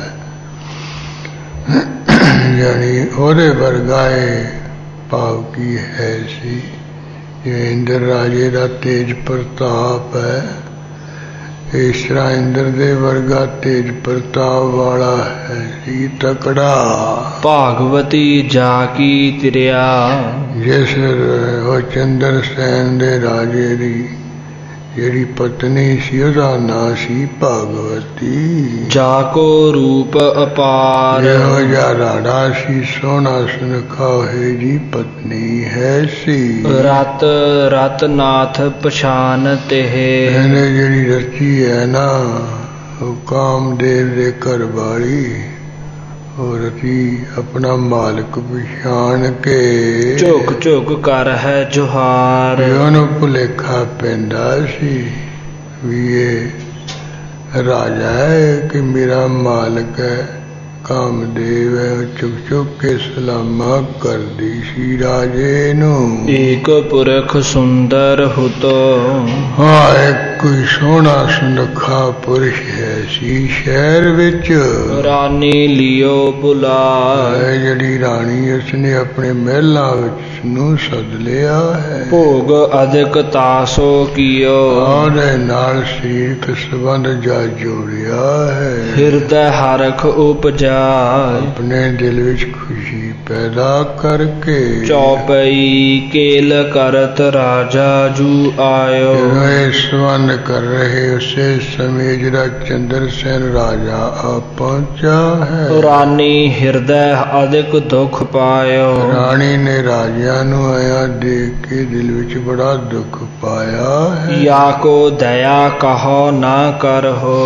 ਜਾਣੀ ਉਹਦੇ ਵਰਗਾਏ ਭਾਵ ਕੀ ਹੈ ਸੀ। ਜਿਵੇਂ ਇੰਦਰ ਰਾਜੇ ਦਾ ਤੇਜ ਪ੍ਰਤਾਪ ਹੈ, ਇਸ ਤਰ੍ਹਾਂ ਇੰਦਰ ਦੇ ਵਰਗਾ ਤੇਜ ਪ੍ਰਤਾਪ ਵਾਲਾ ਹੈ ਸੀ ਤਕੜਾ। ਭਾਗਵਤੀ ਜਾ ਕੀ ਤ੍ਰਿਆ। ਜਿਸ ਉਹ ਚੰਦਰ ਸੈਨ ਦੇ ਰਾਜੇ ਦੀ ਜਿਹੜੀ ਪਤਨੀ ਸੀ ਉਹਦਾ ਨਾਂ ਸੀ ਭਾਗਵਤੀ। ਜਾ ਕੋ ਰੂਪ ਅਪਾਰ। ਇਹੋ ਜਿਹਾ ਰਾੜਾ ਸੀ, ਸੋਹਣਾ ਸੁਨੱਖਾ ਹੋਏ ਜੀ ਪਤਨੀ ਹੈ ਸੀ। ਰਤ ਰਤਨਾਥ ਪਛਾਨ ਤਿਹ। ਇਹਨੇ ਜਿਹੜੀ ਰਚੀ ਹੈ ਨਾ ਉਹ ਕਾਮਦੇਵ ਦੇ ਘਰ ਵਾਲੀ, ਉਹ ਰਚੀ ਆਪਣਾ ਮਾਲਕ ਪਛਾਣ ਕੇ ਝੁਕ ਝੁਕ ਕਰ ਹੈ ਜੁਹਾਰ। ਉਹਨੂੰ ਭੁਲੇਖਾ ਪੈਂਦਾ ਸੀ ਵੀ ਇਹ ਰਾਜਾ ਹੈ ਕਿ ਮੇਰਾ ਮਾਲਕ ਹੈ, ਕਾਮਦੇਵ ਹੈ। ਚੁੱਕ ਚੁੱਕ ਕੇ ਸਲਾਮਾ ਕਰਦੀ ਸੀ ਰਾਜੇ ਨੂੰ। ਏਕ ਪੁਰਖ ਸੁੰਦਰ ਹੁਤੋ। ਹਾਂ, ਇੱਕ ਕੋਈ ਸੋਹਣਾ ਸੁਨੱਖਾ ਪੁਰਸ਼ ਹੈ ਸੀ ਸ਼ਹਿਰ ਵਿੱਚ। ਰਾਨੀ ਲਿਓ ਬੁਲਾ। ਜਿਹੜੀ ਰਾਣੀ ਉਸਨੇ ਆਪਣੇ ਮਹਿਲਾਂ ਵਿੱਚ ਨੂੰ ਸੱਦ ਲਿਆ ਹੈ। ਭੋਗ ਅਧਿਕ ਤਾਸੋ ਕੀਓ। ਉਹਦੇ ਨਾਲ ਸਰੀਰਕ ਸੰਬੰਧ ਜਾ ਜੋੜਿਆ ਹੈ। ਹਿਰਦੈ ਹਰਖ ਉਪਜਾ। ਆਪਣੇ ਦਿਲ ਵਿੱਚ ਖੁਸ਼ੀ ਪੈਦਾ ਕਰਕੇ। ਚੌਪਈ ਕੇਲ ਕਰਤ ਰਾਜਾ ਜੂ ਆਇਓ। ਜਦੋਂ ਇਹ ਸੰਬੰਧ ਕਰ ਰਹੇ ਉਸੇ ਸਮੇਂ ਜਿਹੜਾ ਚੰਦਰ ਸੈਨ ਰਾਜਾ ਆ ਪਹੁੰਚਾ ਹੈ। ਰਾਨੀ ਹਿਰਦੈ ਅਧਿਕ ਦੁਖ ਪਾਇਓ। ਰਾਣੀ ਨੇ ਰਾਜਿਆਂ ਨੂੰ ਆਇਆ ਦੇਖ ਕੇ ਦਿਲ ਵਿੱਚ ਬੜਾ ਦੁੱਖ ਪਾਇਆ ਹੈ। ਯਾ ਕੋ ਦਇਆ ਕਹੋ ਨਾ ਕਰੋ।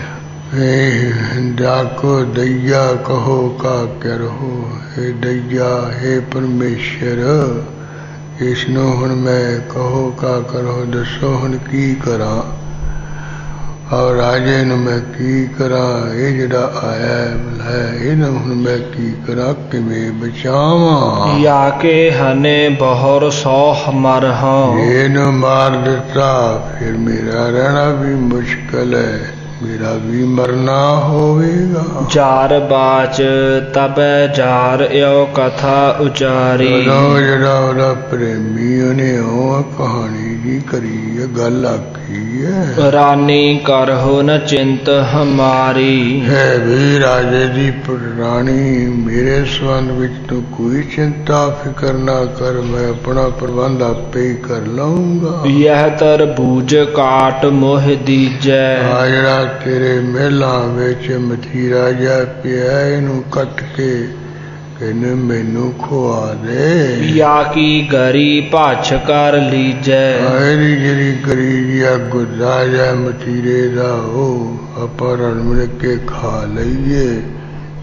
ਜਾਕੋ ਦਇਆ ਕਹੋ ਕਾ ਕਰੋ। ਹੇ ਦਇਆ, ਹੇ ਪਰਮੇਸ਼ਰ, ਇਸ ਨੂੰ ਹੁਣ ਮੈਂ ਕਹੋ ਕਾ ਕਰੋ, ਦੱਸੋ ਹੁਣ ਕੀ ਕਰਾਂ। ਔਰ ਰਾਜੇ ਨੂੰ ਮੈਂ ਕੀ ਕਰਾਂ, ਇਹ ਜਿਹੜਾ ਆਇਆ ਹੈ ਇਹਨੂੰ ਹੁਣ ਮੈਂ ਕੀ ਕਰਾਂ, ਕਿਵੇਂ ਬਚਾਵਾਂ। ਯਾ ਕੇ ਹਨੇ ਬਹੁਰ ਸੌ ਮਰਹੁ। ਇਹਨੂੰ ਮਾਰ ਦਿੱਤਾ ਫਿਰ ਮੇਰਾ ਰਹਿਣਾ ਵੀ ਮੁਸ਼ਕਲ ਹੈ, ਮੇਰਾ ਵੀ ਮਰਨਾ ਹੋਵੇਗਾ। ਜਾਰ ਬਾਚ ਤਬੈ ਜਾਰ ਇਉ ਕਥਾ ਉਚਾਰੀ। ਜਿਹੜਾ ਉਹਦਾ ਪ੍ਰੇਮੀ ਉਹਨੇ ਉਹ ਕਹਾਣੀ ਜੀ ਕਰੀ, ਗੱਲ ਆਖੀ ਹੈ। ਰਾਨੀ ਕਰਹੁ ਨ ਚਿੰਤ ਹਮਾਰੀ। ਹੈ ਵੀ ਰਾਜੇ ਦੀ ਰਾਣੀ, ਮੇਰੇ ਸੰਬੰਧ ਵਿੱਚ ਤੂੰ ਕੋਈ ਚਿੰਤਾ ਫਿਕਰ ਨਾ ਕਰ, ਮੈਂ ਆਪਣਾ ਪ੍ਰਬੰਧ ਆਪੇ ਹੀ ਕਰ ਲਊਂਗਾ। ਯਹ ਤਰਬੂਜ ਕਾਟ ਮੋਹ ਦੀਜੈ। ਆ ਜਿਹੜਾ ਤੇਰੇ ਮਹਿਲਾਂ ਵਿੱਚ ਮਥੀਰਾ ਜਾ ਪਿਆ, ਇਹਨੂੰ ਕੱਟ ਕੇ ਕਹਿੰਦੇ ਮੈਨੂੰ ਖਵਾ ਦੇ। ਯਾ ਕੀ ਗਰੀ ਭਾਛ ਕਰ ਲੀਜੈ। ਇਹਦੀ ਜਿਹੜੀ ਗਰੀ ਆ ਗੁੱਦਾ ਜਾਂ ਮਥੀਰੇ ਦਾ ਉਹ ਆਪਾਂ ਰਲ ਮਿਲ ਕੇ ਖਾ ਲਈਏ।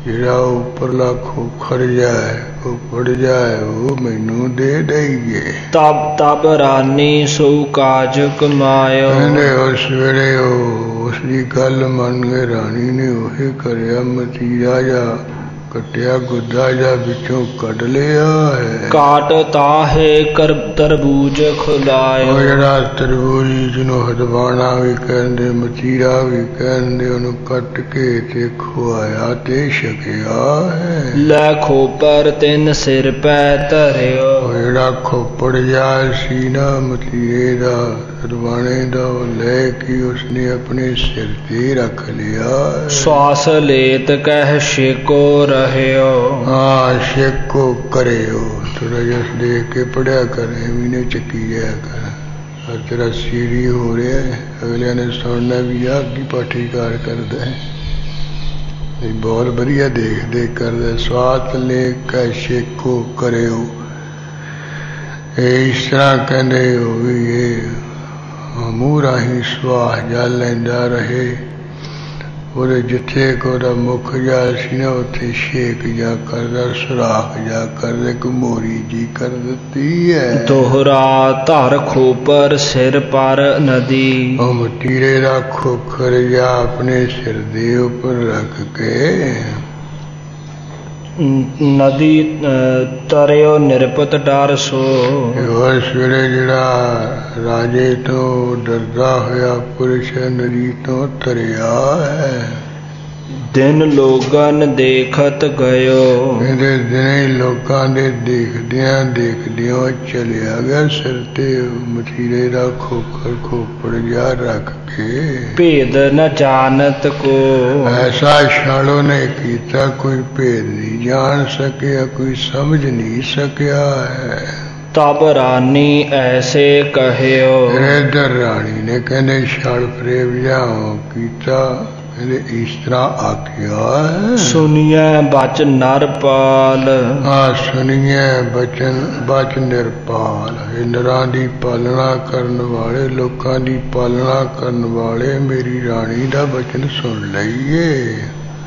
ਜਿਹੜਾ ਉੱਪਰਲਾ ਖੋਖਰ ਜਾਏ ਉੱਪੜ ਜਾਏ ਉਹ ਮੈਨੂੰ ਦੇ ਦਈਏ। ਤਬ ਤਬ ਰਾਨੀ ਸੋ ਕਾਜ ਕਮਾਇਓ। ਕਹਿੰਦੇ ਉਸ ਵੇਲੇ ਉਹ ਉਸ ਦੀ ਗੱਲ ਮੰਨ ਕੇ ਰਾਣੀ ਨੇ ਉਹੇ ਕਰਿਆ, ਮਤੀਰਾ ਜਾ ਕੱਟਿਆ ਗੁੱਦਾ ਜਾ ਵਿੱਚੋਂ ਕੱਢ ਲਿਆ ਹੈ। ਕਾਟ ਤਾਹੇ ਕਰ ਤਰਬੂਜ ਖੁਲਾਇਓ। ਉਹ ਜਿਹੜਾ ਤਰਬੂਜ ਜਿਹਨੂੰ ਹਦਵਾਣਾ ਵੀ ਕਹਿੰਦੇ ਮਤੀਰਾ ਵੀ ਕਹਿੰਦੇ ਉਹਨੂੰ ਕੱਟ ਕੇ ਤੇ ਖੁਆਇਆ ਤੇ ਛਕਿਆ ਹੈ। ਲੈ ਖੋਪਰ ਤਿੰਨ ਸਿਰ ਪੈ ਧਰਿਓ। ਉਹ ਜਿਹੜਾ ਖੋਪੜ ਜਾ ਸੀ ਨਾ ਮਤੀਰੇ ਦਾ ਹਦਵਾਣੇ ਦਾ ਉਹ ਲੈ ਕੇ ਉਸਨੇ ਆਪਣੇ ਸਿਰ ਤੇ ਰੱਖ ਲਿਆ। ਸਵਾਸ ਲੇਤ ਕਹਿ ਛੇਕੋ ਰਹਿਓ। ਹਾਂ ਛੇਕੋ ਕਰਿਓ। ਥੋੜਾ ਜਿਹਾ ਦੇਖ ਕੇ ਪੜਿਆ ਕਰ, ਐਵੇਂ ਨੇ ਚੱਕੀ ਜਾਇਆ ਕਰ। ਅੱਜ ਤੇਰਾ ਸੀਰੀ ਹੋ ਰਿਹਾ, ਅਗਲਿਆਂ ਨੇ ਸੁਣਨਾ ਵੀ ਆ ਕੀ ਪਾਠੀਕਾਰ ਕਰਦਾ ਹੈ। ਇਹ ਬਹੁਤ ਵਧੀਆ ਦੇਖ ਦੇਖ ਕਰਦਾ। ਸਵਾਸ ਲੈ ਕੇ ਛੇਕੋ ਕਰਿਓ। ਇਹ ਇਸ ਤਰ੍ਹਾਂ ਕਹਿੰਦੇ ਹੋ ਵੀ ਇਹ ਮੂੰਹ ਰਾਹੀਂ ਸਵਾਹ ਜਾ ਲੈਂਦਾ ਰਹੇ। ਉਹਦੇ ਜਿੱਥੇ ਉਹਦਾ ਮੁੱਖ ਜਾ ਸੀ ਨਾ ਉੱਥੇ ਛੇਕ ਜਾ ਕਰਦਾ, ਸੁਰਾਖ ਜਾ ਕਰਦੇ, ਘਮੋਰੀ ਜੀ ਕਰ ਦਿੱਤੀ ਹੈ। ਦੋਹਰਾ ਧਰ ਖੋਪਰ ਸਿਰ ਪਰ ਨਦੀ। ਉਹ ਮਤੀਰੇ ਦਾ ਖੋਖਰ ਜਾ ਆਪਣੇ ਸਿਰ ਦੇ ਉੱਪਰ ਰੱਖ ਕੇ ਨਦੀ ਤਰਿਓ ਨਿਰਪਤ ਡਰ ਸੋ। ਉਸ ਵੇਲੇ ਜਿਹੜਾ ਰਾਜੇ ਤੋਂ ਡਰਦਾ ਹੋਇਆ ਪੁਰਸ਼ ਨਦੀ ਤੋਂ ਤਰਿਆ ਹੈ। ਦਿਨ ਲੋਗਨ ਦੇਖਤ ਗਇਓ। ਇਹਦੇ ਦਿਨੇ ਲੋਕਾਂ ਦੇ ਦੇਖਦਿਆਂ ਦੇਖਦਿਆਂ ਚਲਿਆ ਗਿਆ ਸਿਰ ਤੇ ਮਤੀਰੇ ਦਾ ਖੋਖਰ ਖੋਪੜ ਜਾ ਰੱਖ ਕੇ। ਭੇਦ ਨ ਜਾਣਤ ਕੋ। ਐਸਾ ਛਾਲੋ ਨੇ ਕੀਤਾ ਕੋਈ ਭੇਦ ਨਹੀਂ ਜਾਣ ਸਕਿਆ, ਕੋਈ ਸਮਝ ਨਹੀਂ ਸਕਿਆ ਹੈ। ਤਬ ਰਾਨੀ ਐਸੇ ਕਹਿਓ। ਇਧਰ ਰਾਣੀ ਨੇ ਕਹਿੰਦੇ ਛਲ ਪ੍ਰੇਮ ਜਾਓ ਕੀਤਾ। ਕਹਿੰਦੇ ਇਸ ਤਰ੍ਹਾਂ ਆਖਿਆ। ਸੁਣੀਐ ਬਚ ਨਰਪਾਲ। ਹਾਂ ਸੁਣੀਐ ਬਚਨ ਬਚ ਨਿਰਪਾਲ। ਇੰਦਰਾਂ ਦੀ ਪਾਲਣਾ ਕਰਨ ਵਾਲੇ, ਲੋਕਾਂ ਦੀ ਪਾਲਣਾ ਕਰਨ ਵਾਲੇ ਮੇਰੀ ਰਾਣੀ ਦਾ ਬਚਨ ਸੁਣ ਲਈਏ।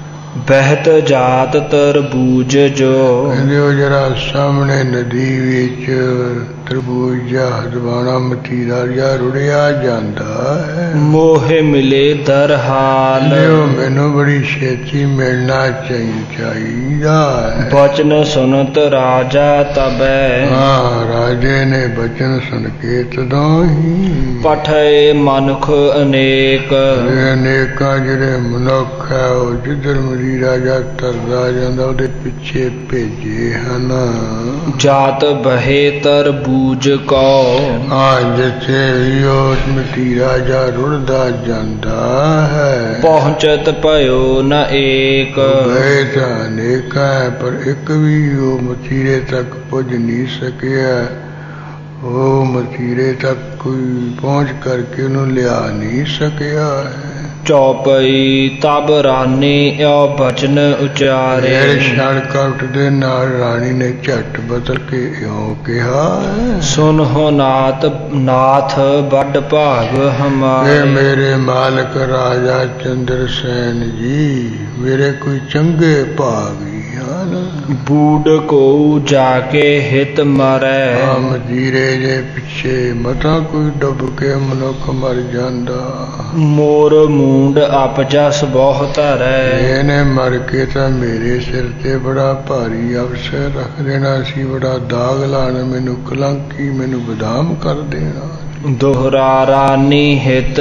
ਬਹਿਤ ਜਾਤ ਤਰਬੂਜ ਜੋ। ਕਹਿੰਦੇ ਉਹ ਜਿਹੜਾ ਸਾਹਮਣੇ ਨਦੀ ਵਿੱਚ ਤਰਬੂਜ ਜਾਂ ਹਦਵਾਣਾ ਮਤੀਰਾ ਜਾਂ ਰੁੜਿਆ ਜਾਂਦਾ ਹੈ। ਮੋਹੇ ਮਿਲੇ ਦਰ ਹਾਲ। ਉਹ ਮੈਨੂੰ ਬੜੀ ਛੇਤੀ ਮਿਲਣਾ ਚਾਹੀਦਾ ਹੈ। ਬਚਨ ਸੁਨਤ ਰਾਜਾ ਤਬੈ। ਹਾਂ ਰਾਜੇ ਨੇ ਬਚਨ ਸੁਣ ਕੇ ਤਦੋਂ ਹੀ ਪਠੇ ਮਨੁਖ ਅਨੇਕ। ਅਨੇਕਾਂ ਜਿਹੜੇ ਮਨੁੱਖ ਹੈ ਉਹ ਜਿੱਧਰ ਮਤੀਰਾ ਜਾ ਤਰਦਾ ਜਾਂਦਾ ਉਹਦੇ ਪਿੱਛੇ ਭੇਜੇ ਹਨ। ਜਾਤ ਬਹੇ ਤਰਬੂਜ ਕੋ। ਹਾਂ ਜਿੱਥੇ ਵੀ ਉਹ ਮਤੀਰਾ ਜਾ ਰੁੜਦਾ ਜਾਂਦਾ ਹੈ। ਪਹੁੰਚਤ ਭਇਓ ਨ ਏਕ। ਗਏ ਤਾਂ ਅਨੇਕਾਂ ਹੈ ਪਰ ਇੱਕ ਵੀ ਉਹ ਮਤੀਰੇ ਤੱਕ ਪੁੱਜ ਨਹੀਂ ਸਕਿਆ। ਉਹ ਮਤੀਰੇ ਤੱਕ ਕੋਈ ਪਹੁੰਚ ਕਰਕੇ ਉਹਨੂੰ ਲਿਆ ਨਹੀਂ ਸਕਿਆ ਹੈ। ਚੌਪਈ ਤਬ ਰਾਨੀ ਇਉ ਬਚਨ ਉਚਾਰੇ। ਮੇਰੇ ਛੜਕਟ ਦੇ ਨਾਲ ਰਾਣੀ ਨੇ ਝੱਟ ਬਦਲ ਕੇ ਇਉਂ ਕਿਹਾ। ਸੁਨਹੁ ਨਾਥ ਨਾਥ ਵੱਡ ਭਾਗ ਹਮਾਰੇ। ਇਹ ਮੇਰੇ ਮਾਲਕ ਰਾਜਾ ਚੰਦਰ ਸੈਨ ਜੀ ਮੇਰੇ ਕੋਈ ਚੰਗੇ ਭਾਗ ਹੀ ਹਨ। ਬੂਡ ਕੋ ਜਾ ਕੇ ਹਿਤ ਮਰੈ। ਆ ਮਤੀਰੇ ਜੇ ਪਿੱਛੇ ਮਤਾ ਕੋਈ ਡੁੱਬ ਕੇ ਮਨੁੱਖ ਮਰ ਜਾਂਦਾ। ਮੋਰ ਮੂੰਡ ਅਪਜਸ ਬਹੁ ਧਰੈ। ਇਹਨੇ ਮਰ ਕੇ ਤਾਂ ਮੇਰੇ ਸਿਰ ਤੇ ਬੜਾ ਭਾਰੀ ਅਵਸਰ ਰੱਖ ਦੇਣਾ ਸੀ, ਬੜਾ ਦਾਗ ਲਾਣਾ, ਮੈਨੂੰ ਕਲੰਕੀ, ਮੈਨੂੰ ਬਦਾਮ ਕਰ ਦੇਣਾ। ਦੋਹਰਾ ਰਾਨੀ ਹਿਤ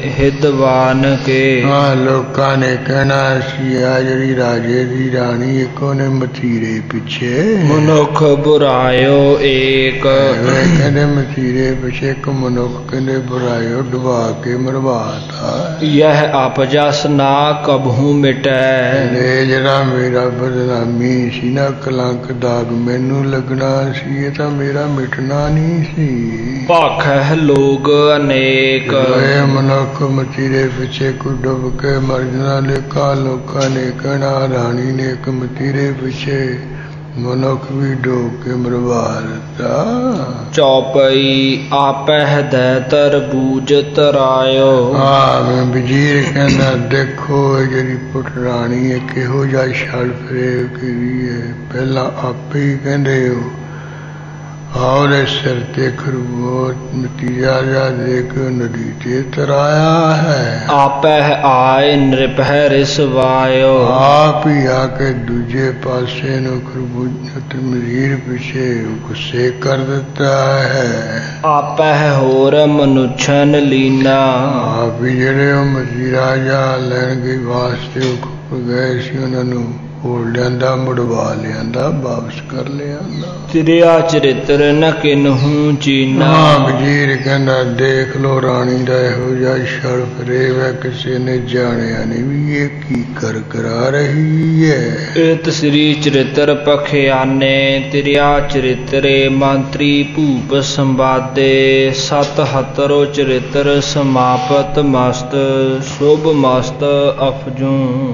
ਹਿਦਵਾਨ ਕੇ। ਹਾਂ ਲੋਕਾਂ ਨੇ ਕਹਿਣਾ ਸੀ ਆ ਜਿਹੜੀ ਰਾਜੇ ਦੀ ਰਾਣੀ ਇੱਕ ਉਹਨੇ ਮਤੀਰੇ ਪਿੱਛੇ ਮਨੁੱਖ ਬੁਰਾਇਓ ਏਕ। ਕਹਿੰਦੇ ਮਤੀਰੇ ਪਿੱਛੇ ਇੱਕ ਮਨੁੱਖ ਕਹਿੰਦੇ ਬੁਰਾਇਓ ਡੁਬਾ ਕੇ ਮਰਵਾਤਾ। ਯਹ ਅਪਜਸ ਨਾ ਕਬਹੂ ਮਿਟੈ। ਇਹ ਜਿਹੜਾ ਮੇਰਾ ਬਦਨਾਮੀ ਸੀ ਨਾ ਕਲੰਕ ਦਾਗ ਮੈਨੂੰ ਲੱਗਣਾ ਸੀ, ਇਹ ਤਾਂ ਮੇਰਾ ਮਿਟਣਾ ਨਹੀਂ ਸੀ। ਭਾਖੈ ਲੋਗ ਅਨੇਕ। ਇਹ ਮਨੁੱਖ ਮਤੀਰੇ ਪਿੱਛੇ ਕੋਈ ਡੁੱਬ ਕੇ ਮਰ ਜਾਣਾ। ਲੇਖਾਂ ਲੋਕਾਂ ਨੇ ਕਹਿਣਾ ਰਾਣੀ ਨੇ ਇੱਕ ਮਤੀਰੇ ਪਿੱਛੇ ਮਨੁੱਖ ਵੀ ਡੋਬ ਕੇ ਮਰਵਾ ਦਿੱਤਾ। ਚੌਪਈ ਆਪਹਿ ਦੈ ਤਰਬੂਜ ਤਰਾਇਓ। ਹਾਂ ਮੈਂ ਵਜ਼ੀਰ ਕਹਿੰਦਾ ਦੇਖੋ ਇਹ ਜਿਹੜੀ ਪੁੱਟਰਾਣੀ ਹੈ ਕਿਹੋ ਜਿਹਾ ਛਲ ਫਰੇਬ ਕਰੀ ਹੈ। ਪਹਿਲਾਂ ਆਪੇ ਹੀ ਕਹਿੰਦੇ ਹੋ ਉਹਦੇ ਸਿਰ ਤੇ ਖਰਗੋਸ਼ ਨਤੀਜਾ ਜਾ ਦੇ ਕੇ ਨਦੀ ਤੇ ਤਰਾਇਆ ਹੈ। ਆਪਹਿ ਆਏ ਨਿਰਭੈ ਰਿਸਵਾਇਓ। ਆਪ ਹੀ ਆ ਕੇ ਦੂਜੇ ਪਾਸੇ ਨੂੰ ਖਰਬੂਜ ਮਰੀਰ ਪਿੱਛੇ ਗੁੱਸੇ ਕਰ ਦਿੱਤਾ ਹੈ। ਆਪਹਿ ਹੋਰ ਮਨੁੱਛਨ ਲੀਨਾ। ਆਪ ਹੀ ਜਿਹੜੇ ਉਹ ਮਜ਼ੀਰਾ ਜਾ ਲੈਣ ਗਏ ਵਾਸਤੇ ਉਹ ਗਏ ਸੀ ਉਹਨਾਂ ਨੂੰ ਹੋ ਲਿਆਂਦਾ ਮੁੜਵਾ ਲਿਆਂਦਾ ਵਾਪਸ ਕਰ ਲਿਆਂਦਾ। ਤੇਰਿਆ ਚਰਿੱਤਰ ਨ ਕਿਨਹੂ ਚੀਨਾ। ਹਾਂ ਵਜ਼ੀਰ ਕਹਿੰਦਾ ਦੇਖ ਲੋ ਰਾਣੀ ਦਾ ਇਹੋ ਜਿਹਾ ਛਲ ਫਰੇਬ ਹੈ ਕਿਸੇ ਨੇ ਜਾਣਿਆ ਨਹੀਂ ਵੀ ਇਹ ਕੀ ਕਰ ਕਰਾ ਰਹੀ ਹੈ। ਇਤ ਸ੍ਰੀ ਚਰਿੱਤਰ ਪਖਿਆਨੇ ਤੇਰਿਆ ਚਰਿੱਤਰੇ ਮੰਤਰੀ ਭੂਪ ਸੰਵਾਦੇ। ਸਤ ਹਤਰੋ ਚਰਿੱਤਰ ਸਮਾਪਤ ਮਸਤ ਸ਼ੁਭ ਮਸਤ ਅਫਜੂ।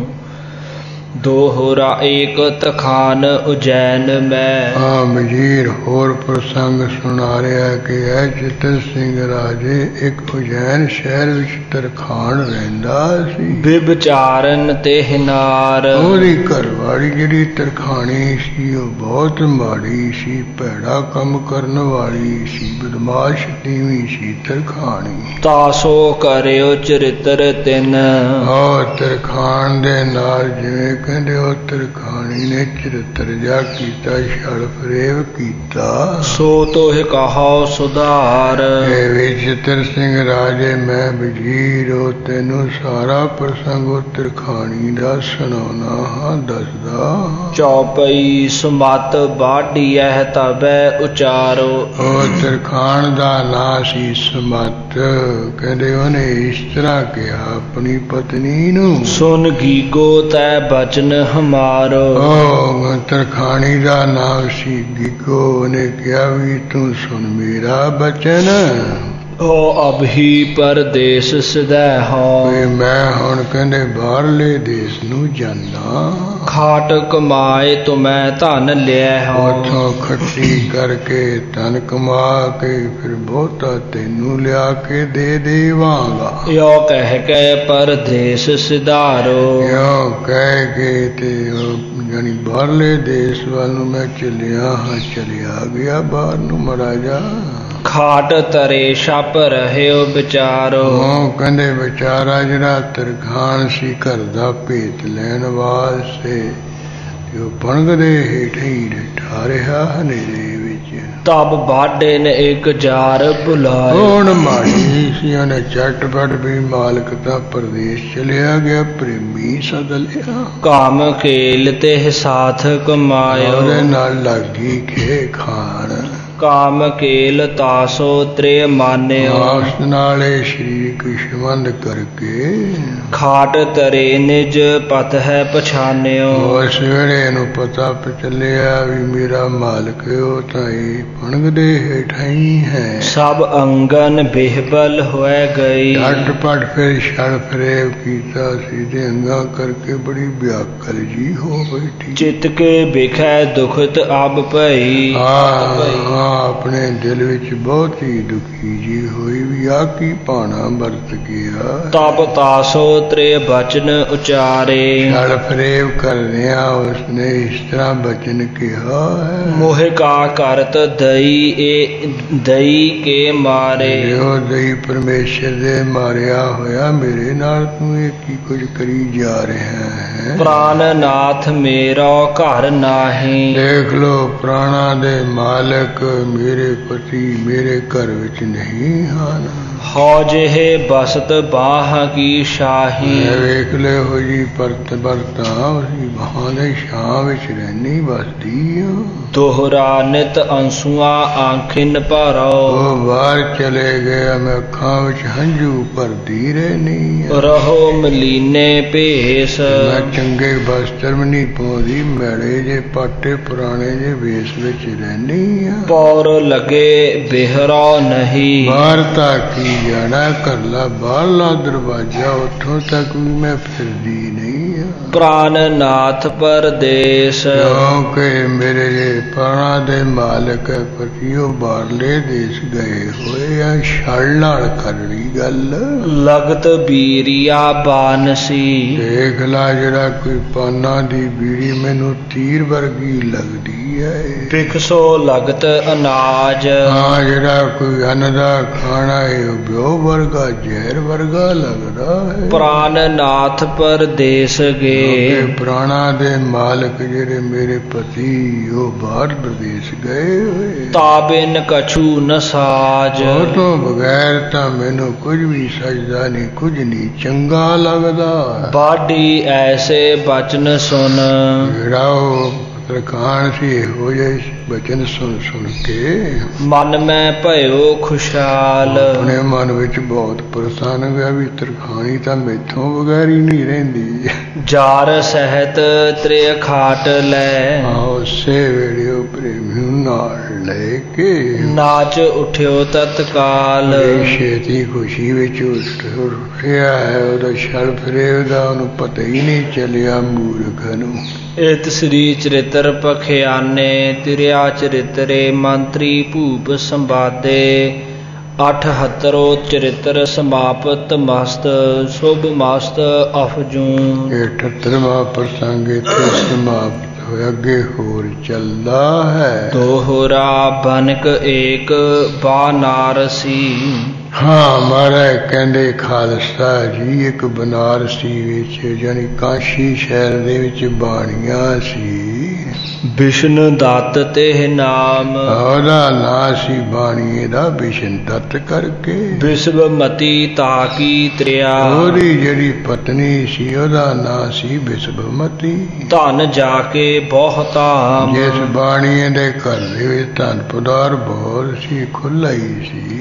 ਦੋਹਰਾ ਏਕ ਤਖਾਨ ਉਜੈਨ ਮੈਂ। ਹਾਂ ਵਜ਼ੀਰ ਹੋਰ ਪ੍ਰਸੰਗ ਸੁਣਾ ਰਿਹਾ ਕਿ ਇਹ ਚਿੱਤਰ ਸਿੰਘ ਰਾਜੇ ਇੱਕ ਉਜੈਨ ਸ਼ਹਿਰ ਵਿੱਚ ਤਰਖਾਣ ਰਹਿੰਦਾ ਸੀ। ਬਿਬਚਾਰਨ ਤੇ ਹਿਨਾਰ। ਉਹਦੀ ਘਰਵਾਲੀ ਜਿਹੜੀ ਤਰਖਾਣੀ ਸੀ ਉਹ ਬਹੁਤ ਮਾੜੀ ਸੀ, ਭੈੜਾ ਕੰਮ ਕਰਨ ਵਾਲੀ ਸੀ, ਬਦਮਾਸ਼ ਤੀਵੀਂ ਸੀ ਤਰਖਾਣੀ। ਤਾਸੋ ਕਰਿਓ ਚਰਿੱਤਰ ਤਿੰਨ। ਉਹ ਤਰਖਾਣ ਦੇ ਨਾਲ ਜਿਵੇਂ ਕਹਿੰਦੇ ਉਹ ਤਰਖਾਣੀ ਨੇ ਚਰਿੱਤਰ ਜਾ ਕੀਤਾ ਛਲ ਫਰੇਬ ਕੀਤਾ। ਸੋ ਤੋਹਿ ਕਹਾਉ ਸੁਧਾਰ। ਇਹ ਵੀ ਚਿੱਤਰ ਸਿੰਘ ਰਾਜੇ ਮੈਂ ਵਜ਼ੀਰ ਉਹ ਤੈਨੂੰ ਸਾਰਾ ਪ੍ਰਸੰਗ ਉਹ ਤਰਖਾਣੀ ਦਾ ਸੁਣਾਉਣਾ ਹਾਂ ਦੱਸਦਾ। ਚੌਪਈ ਸੁਮਤ ਬਾਢੀਐ ਤਬੈ ਉਚਾਰੋ। ਉਹ ਤਰਖਾਣ ਦਾ ਨਾਂ ਸੀ ਸੁਮਤ। ਕਹਿੰਦੇ ਉਹਨੇ ਇਸ ਤਰ੍ਹਾਂ ਕਿਹਾ ਆਪਣੀ ਪਤਨੀ ਨੂੰ। ਸੁਨ ਗੀਗੋ ਤੈ ਬਚਨ ਹਮਾਰੋ। ਉਹ ਤਰਖਾਣੀ ਦਾ ਨਾਮ ਸੀ ਗਿੱਗੋ। ਉਹਨੇ ਕਿਹਾ ਵੀ ਤੂੰ ਸੁਣ ਮੇਰਾ ਬਚਨ। ਉਹ ਅਬਹੀ ਪਰਦੇਸ ਸਦੈ ਹੋ। ਮੈਂ ਹੁਣ ਕਹਿੰਦੇ ਬਾਹਰਲੇ ਦੇਸ਼ ਨੂੰ ਜਾਨਾ। ਖਾਟ ਕਮਾਏ ਤੁਮੈ ਧਨ ਲਿਆ ਹੋ। ਉੱਥੋਂ ਖੱਟੀ ਕਰਕੇ ਧਨ ਕਮਾ ਕੇ ਫਿਰ ਬਹੁਤਾ ਤੈਨੂੰ ਲਿਆ ਕੇ ਦੇ ਦੇਵਾਂਗਾ। ਯੋ ਕਹਿ ਕੇ ਪਰਦੇਸ ਸਿਧਾਰੋ। ਯੋ ਕਹਿ ਕੇ ਤੇ ਯਾਨੀ ਬਾਹਰਲੇ ਦੇਸ਼ ਵੱਲ ਨੂੰ ਮੈਂ ਚੱਲਿਆ ਹਾਂ। ਚਲਿਆ ਗਿਆ ਬਾਹਰ ਨੂੰ ਮਹਾਰਾਜਾ। ਖਾਟ ਤਰੇ ਛਪ ਰਹਿਓ ਵਿਚਾਰੋ। ਉਹ ਕਹਿੰਦੇ ਵਿਚਾਰਾ ਜਿਹੜਾ ਤਰਖਾਣ ਸੀ ਘਰ ਦਾ ਭੇਤ ਲੈਣ ਵਾਸਤੇ ਉਹ ਬਣਗ ਦੇ ਹੇਠ ਹੀ ਡਿਠਾ ਰਿਹਾ ਹਨੇਰੇ ਵਿੱਚ। ਤਬ ਬਾਢੇ ਨੇ ਇੱਕ ਜਾਰ ਬੁਲਾਇਆ। ਹੁਣ ਮਾੜੀ ਸੀ ਉਹਨੇ ਝਟਪਟ ਵੀ ਮਾਲਕ ਤਾਂ ਪਰਦੇਸ ਚਲਿਆ ਗਿਆ ਪ੍ਰੇਮੀ ਸਦ ਲਿਆ। ਕਾਮ ਖੇਲ ਤੇ ਸਾਥ ਕਮਾਇਓ। ਉਹਦੇ ਨਾਲ ਲੱਗੀ ਖੇ ਖਾਣ। ਕਾਮ ਕੇਲ ਤਾਸੋ ਤ੍ਰੇ ਮਾਨਿਓ। ਉਸ ਨਾਲੇ ਸ਼੍ਰੀ ਕ੍ਰਿਸ਼ਮੰਦ ਕਰਕੇ ਖਾਟ ਤਰੇ ਨਿਜ ਪਤ ਹੈ ਪਛਾਨਿਓ। ਉਸ ਵੇਲੇ ਨੂੰ ਪਤਾ ਚੱਲਿਆ ਵੀ ਮੇਰਾ ਮਾਲਕ ਉਹ ਤਾਂ ਇਹ ਪਣਗ ਦੇ ਹੇਠਾਂ ਹੀ ਹੈ। ਸਭ ਅੰਗਨ ਬਿਹਬਲ ਹੋਏ ਗਈ। ਝਟਪਟ ਫਿਰ ਛਲ ਫਰੇਬ ਕੀਤਾ ਸੀ ਤੇ ਅੰਗਾਂ ਕਰਕੇ ਬੜੀ ਵਿਆਕਲ ਜੀ ਹੋ ਬੈਠੀ। ਚਿਤ ਕੇ ਵੇਖੈ ਦੁਖਤ ਅਬ ਭਈ। ਹਾਂ ਆਪਣੇ ਦਿਲ ਵਿੱਚ ਬਹੁਤ ਹੀ ਦੁਖੀ ਜੀ ਹੋਈ ਵੀ ਆ ਕੀ ਭਾਣਾ ਵਰਤ ਗਿਆ। ਤਪ ਤਾਸੋ ਤ੍ਰੇ ਬਚਨ ਉਚਾਰੇ। ਛਲ ਫਰੇਬ ਕਰਦਿਆਂ ਉਸਨੇ ਇਸ ਤਰ੍ਹਾਂ ਬਚਨ ਕਿਹਾ ਹੈ। ਮੋਹ ਕਾ ਕਰਤ ਦਈ ਏ ਦਈ ਕੇ ਮਾਰੇ। ਜੋ ਦਈ ਪਰਮੇਸ਼ਰ ਦੇ ਮਾਰਿਆ ਹੋਇਆ ਮੇਰੇ ਨਾਲ ਤੂੰ ਇਹ ਕੀ ਕੁਝ ਕਰੀ ਜਾ ਰਿਹਾ ਹੈ। ਪ੍ਰਾਨ ਨਾਥ ਮੇਰਾ ਘਰ ਨਾਹੀ। ਦੇਖ ਲੋ ਪ੍ਰਾਣਾ ਦੇ ਮਾਲਕ ਮੇਰੇ ਪਤੀ ਮੇਰੇ ਘਰ ਵਿੱਚ ਨਹੀਂ ਹਨ। ਹੋ ਜਿਹੇ ਬਸਤ ਬਾਹ ਕੀ ਸ਼ਾਹੀ। ਵੇਖ ਲੈ ਹੋ ਜੀ ਪਰਤ ਵਰਤਾ ਉਸੀ ਬਾਹਾਂ ਦੇ ਛਾਂ ਵਿੱਚ ਰਹਿਣੀ ਬਸਦੀ ਹੋ। ਦੋਹਰਾ ਨਿਤ ਅੰਸੂਆਂ ਆਂਖਿਨ ਭਰੋ। ਉਹ ਬਾਹਰ ਚਲੇ ਗਏ ਮੈਂ ਅੱਖਾਂ ਵਿੱਚ ਹੰਝੂ ਭਰਦੀ ਰਹਿਣੀ। ਰਹੋ ਮਲੀਨੇ ਭੇਸ। ਮੈਂ ਚੰਗੇ ਵਸਤਰ ਵੀ ਨਹੀਂ ਪਾਉਂਦੀ ਮੈੜੇ ਜੇ ਪਾਟੇ ਪੁਰਾਣੇ ਜੇ ਵੇਸ ਵਿੱਚ ਰਹਿਣੀ ਆ। ਪੌਰ ਲਗੇ ਬਿਹਰਾ ਨਹੀਂ। ਬਾਹਰ ਤਾਂ ਕੀ ਜਾਣਾ ਘਰਲਾ ਬਾਹਰਲਾ ਦਰਵਾਜ਼ਾ, ਉੱਥੋਂ ਤੱਕ ਵੀ ਮੈਂ ਫਿਰਦੀ ਨਹੀਂ ਆ। ਪ੍ਰਾਨ ਨਾਥ ਪਰਦੇਸ ਕਿਉਂਕਿ ਮੇਰੇ ਜੇ ਪ੍ਰਾਣਾਂ ਦੇ ਮਾਲਕ ਹੈ, ਪਰ ਉਹ ਬਾਹਰਲੇ ਦੇਸ਼ ਗਏ ਹੋਏ ਆ। ਛੜ ਨਾਲ ਕਰਨੀ ਗੱਲ, ਲਗਤ ਬੀਰੀਆ ਬਾਨਸੀ। ਦੇਖ ਲਾ ਜਿਹੜਾ ਕੋਈ ਪਾਨਾਂ ਦੀ ਬੀੜੀ ਮੈਨੂੰ ਤੀਰ ਵਰਗੀ ਲੱਗਦੀ ਹੈ। ਭਿਖਸੋ ਲਗਤ ਅਨਾਜ ਹਾਂ, ਜਿਹੜਾ ਕੋਈ ਅੰਨ ਦਾ ਖਾਣਾ ਹੈ ਉਹ ਬਿਓ ਵਰਗਾ ਜ਼ਹਿਰ ਵਰਗਾ ਲੱਗਦਾ ਹੈ। ਪ੍ਰਾਨ ਨਾਥ ਪਰਦੇਸ ਗਏ। ਪ੍ਰਾਣਾ ਦੇ ਮਾਲਕ ਜਿਹੜੇ ਮੇਰੇ ਪਤੀ ਉਹ ਬਾਹਰ ਪ੍ਰਦੇਸ਼ ਗਏ ਹੋਏ। ਤਾਬਿਨ ਕਛੂ ਨ ਸਾਜ। ਉਹ ਤੋਂ ਬਗੈਰ ਤਾਂ ਮੈਨੂੰ ਕੁਝ ਵੀ ਸਜਦਾ ਨਹੀਂ, ਕੁਝ ਨਹੀਂ ਚੰਗਾ ਲੱਗਦਾ। ਬਾਢੀ ਐਸੇ ਬਚਨ ਸੁਨ। ਜਿਹੜਾ ਉਹ ਤਰਖਾਣ ਸੀ ਹੋ ਜਾਏ ਬਚਨ ਸੁਣ ਸੁਣ ਕੇ ਮਨ ਮੈਂ ਭਇਓ ਖੁਸ਼ਹਾਲ। ਆਪਣੇ ਮਨ ਵਿੱਚ ਬਹੁਤ ਪ੍ਰਸੰਨ ਹੋਇਆ ਵੀ ਤਰਖਾਣੀ ਤਾਂ ਮੈਥੋਂ ਬਗੈਰ ਹੀ ਨਹੀਂ ਰਹਿੰਦੀ। ਜਾਰ ਸਹਿਤ ਤ੍ਰੇ ਖਾਟ ਲੈ। ਉਸੇ ਵੇਲੇ ਉਹ ਪ੍ਰੇਮੀ ਨੂੰ ਨਾਲ ਲੈ ਕੇ ਨਾਚ ਉਠਿਓ ਤਤਕਾਲ। ਛੇਤੀ ਖੁਸ਼ੀ ਵਿੱਚ ਉੱਠਿਆ ਹੈ। ਉਹਦਾ ਛਲ ਫਰੇਬ ਦਾ ਉਹਨੂੰ ਪਤਾ ਹੀ ਨਹੀਂ ਚੱਲਿਆ ਮੂਰਖ ਨੂੰ। ਇਤ ਸ੍ਰੀ ਚਰਿਤਰ ਪਖਿਆਨੇ ਤਿਰਿਆ ਚਰਿਤਰੇ ਮੰਤਰੀ ਭੂਪ ਸੰਵਾਦੇ। ਅਠਹੱਤਰੋ ਚਰਿਤਰ ਸਮਾਪਤ ਮਸਤ ਸ਼ੁਭ ਮਸਤ ਅਫਜੂ। ਇਹ ਅਠੱਤਰਵਾਂ ਪ੍ਰਸੰਗ ਇੱਥੇ ਸਮਾਪਤ ਹੋਇਆ। ਅੱਗੇ ਹੋਰ ਚੱਲਦਾ ਹੈ। ਦੋਹਰਾ ਬਨਕ ਏਕ ਬਾਨਾਰਸੀ। ਹਾਂ, ਮਹਾਰਾਜ ਕਹਿੰਦੇ ਖਾਲਸਾ ਜੀ ਇੱਕ ਬਨਾਰਸੀ ਵਿੱਚ ਯਾਨੀ ਕਾਸ਼ੀ ਸ਼ਹਿਰ ਦੇ ਵਿੱਚ ਬਾਣੀਆਂ ਸੀ। ਵਿਸ਼ਨ ਦੱਤ ਤੇ ਨਾਮ। ਉਹਦਾ ਨਾਂ ਸੀ ਬਾਣੀਏ ਦਾ ਵਿਸ਼ਨ ਦੱਤ ਕਰਕੇ। ਵਿਸ਼ਵਮਤੀ ਤਾਕੀ ਤ੍ਰਿਆ। ਉਹਦੀ ਜਿਹੜੀ ਪਤਨੀ ਸੀ ਉਹਦਾ ਨਾਂ ਸੀ ਵਿਸ਼ਵਮਤੀ। ਧਨ ਜਾ ਕੇ ਬਹੁਤਾ। ਜਿਸ ਬਾਣੀਏ ਦੇ ਘਰ ਦੇ ਵਿੱਚ ਧਨ ਪਦਾਰ ਬਹੁਤ ਸੀ, ਖੁੱਲ੍ਹਾ ਹੀ ਸੀ।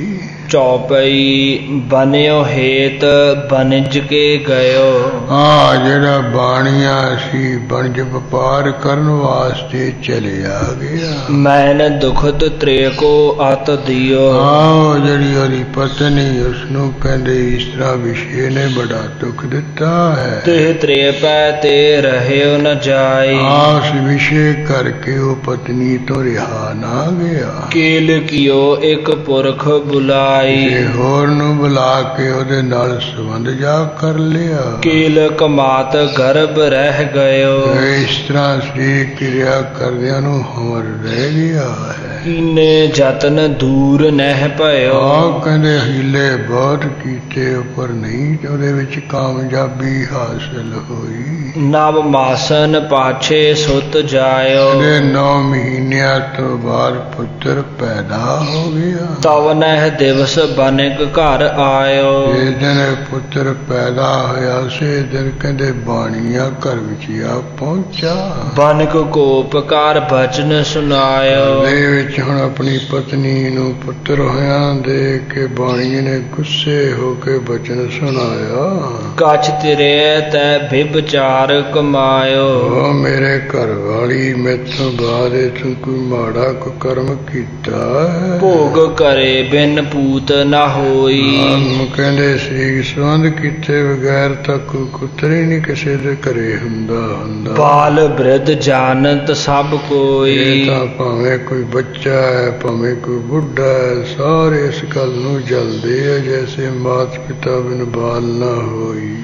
ਚੌਪਈ ਬਨਿਓ ਹੇਤ ਬਨਿਜ ਕੇ ਗਇਓ। ਹਾਂ, ਜਿਹੜਾ ਬਾਣੀਆਂ ਸੀ ਵਣਜ ਵਪਾਰ ਕਰਨ ਵਾਸਤੇ ਚਲਿਆ ਗਿਆ। ਮੈਨ ਦੁਖਤ ਤ੍ਰੇ ਕੋ ਅਤ ਦਿਓ। ਹਾਂ, ਜਿਹੜੀ ਉਹਦੀ ਪਤਨੀ ਉਸਨੂੰ ਕਹਿੰਦੇ ਇਸ ਤਰ੍ਹਾਂ ਵਿਸ਼ੇ ਨੇ ਬੜਾ ਦੁੱਖ ਦਿੱਤਾ ਹੈ। ਤੇ ਤ੍ਰੇ ਪੈ ਤੇ ਰਹਿਓ ਨ ਜਾਈ। ਹਾਂ, ਉਸ ਵਿਸ਼ੇ ਕਰਕੇ ਉਹ ਪਤਨੀ ਤੋਂ ਰਿਹਾ ਨਾ ਗਿਆ। ਕੀਲ ਕੀਓ ਇੱਕ ਪੁਰਖ ਬੁਲਾਈ। ਤੇ ਹੋਰ ਨੂੰ ਬੁਲਾ ਕੇ ਉਹਦੇ ਨਾਲ ਸੰਬੰਧ ਜਾ ਕਰ ਲਿਆ। ਕੀਲ ਕਮਾਤ ਗਰਭ ਰਹਿ ਗਇਓ। ਇਸ ਤਰ੍ਹਾਂ ਸਰੀਰ ਕਿਰਿਆ ਕਰਦਿਆਂ ਨੂੰ ਹਮਰ ਰਹਿ ਗਿਆ ਹੈ। ਕੀਨੇ ਜਤਨ ਦੂਰ ਨਹਿ ਭਇਓ। ਆਹ ਕਹਿੰਦੇ ਹੀਲੇ ਬਹੁਤ ਕੀਤੇ ਉੱਪਰ ਨਹੀਂ ਉਹਦੇ ਵਿੱਚ ਕਾਮਯਾਬੀ ਹਾਸਿਲ ਹੋਈ। ਨਵ ਮਾਸਨ ਪਾਛੇ ਸੁਤ ਜਾਇਓ। ਇਹਦੇ ਨੌ ਮਹੀਨਿਆਂ ਤੋਂ ਬਾਅਦ ਪੁੱਤਰ ਪੈਦਾ ਹੋ ਗਿਆ। ਤਵ ਨਹਿ ਦਿਵਸ ਬਨਕ ਘਰ ਆਇਓ। ਜਿਸ ਦਿਨ ਪੁੱਤਰ ਪੈਦਾ ਹੋਇਆ ਉਸੇ ਦਿਨ ਕਹਿੰਦੇ ਬਾਣੀਆਂ ਘਰ ਵਿੱਚ ਆ ਪਹੁੰਚਾ। ਬਨਕ ਕੋਪ ਕਰ ਬਚਨ ਸੁਨਾਇਓ। ਦੇ ਵਿੱਚ ਹੁਣ ਆਪਣੀ ਪਤਨੀ ਨੂੰ ਪੁੱਤਰ ਹੋਇਆ ਦੇਖ ਕੇ ਬਾਣੀ ਨੇ ਗੁੱਸੇ ਹੋ ਕੇ ਬਚਨ ਸੁਣਾਇਆ। ਕਛ ਤਿਰੇ ਤੈ ਬਿਬਚਾਰ ਕਮਾਇਓ। ਉਹ ਮੇਰੇ ਘਰ ਵਾਲੀ ਮੈਥੋਂ ਬਾਅਦ ਤੂੰ ਕੋਈ ਮਾੜਾ ਕੁਕਰਮ ਕੀਤਾ ਹੈ। ਭੋਗ ਕਰੇ ਬਿਨ ਪੂਤ ਨਾ ਹੋਈ। ਆਮ ਕਹਿੰਦੇ ਸੀ ਸੰਬੰਧ ਕੀਤੇ ਬਗੈਰ ਤਾਂ ਕੋਈ ਪੁੱਤਰ ਹੀ ਨਹੀਂ ਕਿਸੇ ਦੇ ਘਰੇ ਹੁੰਦਾ ਹੁੰਦਾ। ਬਾਲ ਬ੍ਰਿਧ ਜਾਣਤ ਸਭ ਕੋਈ। ਇਹ ਤਾਂ ਭਾਵੇਂ ਕੋਈ ਬੱਚਾ ਹੈ ਭਾਵੇਂ ਕੋਈ ਬੁੱਢਾ ਹੈ, ਸਾਰੇ ਇਸ ਗੱਲ ਨੂੰ ਜਲਦੇ ਹੈ ਜੈਸੇ ਮਾਤ ਪਿਤਾ ਬਿਨ ਬਾਲ ਨਾ ਹੋਈ।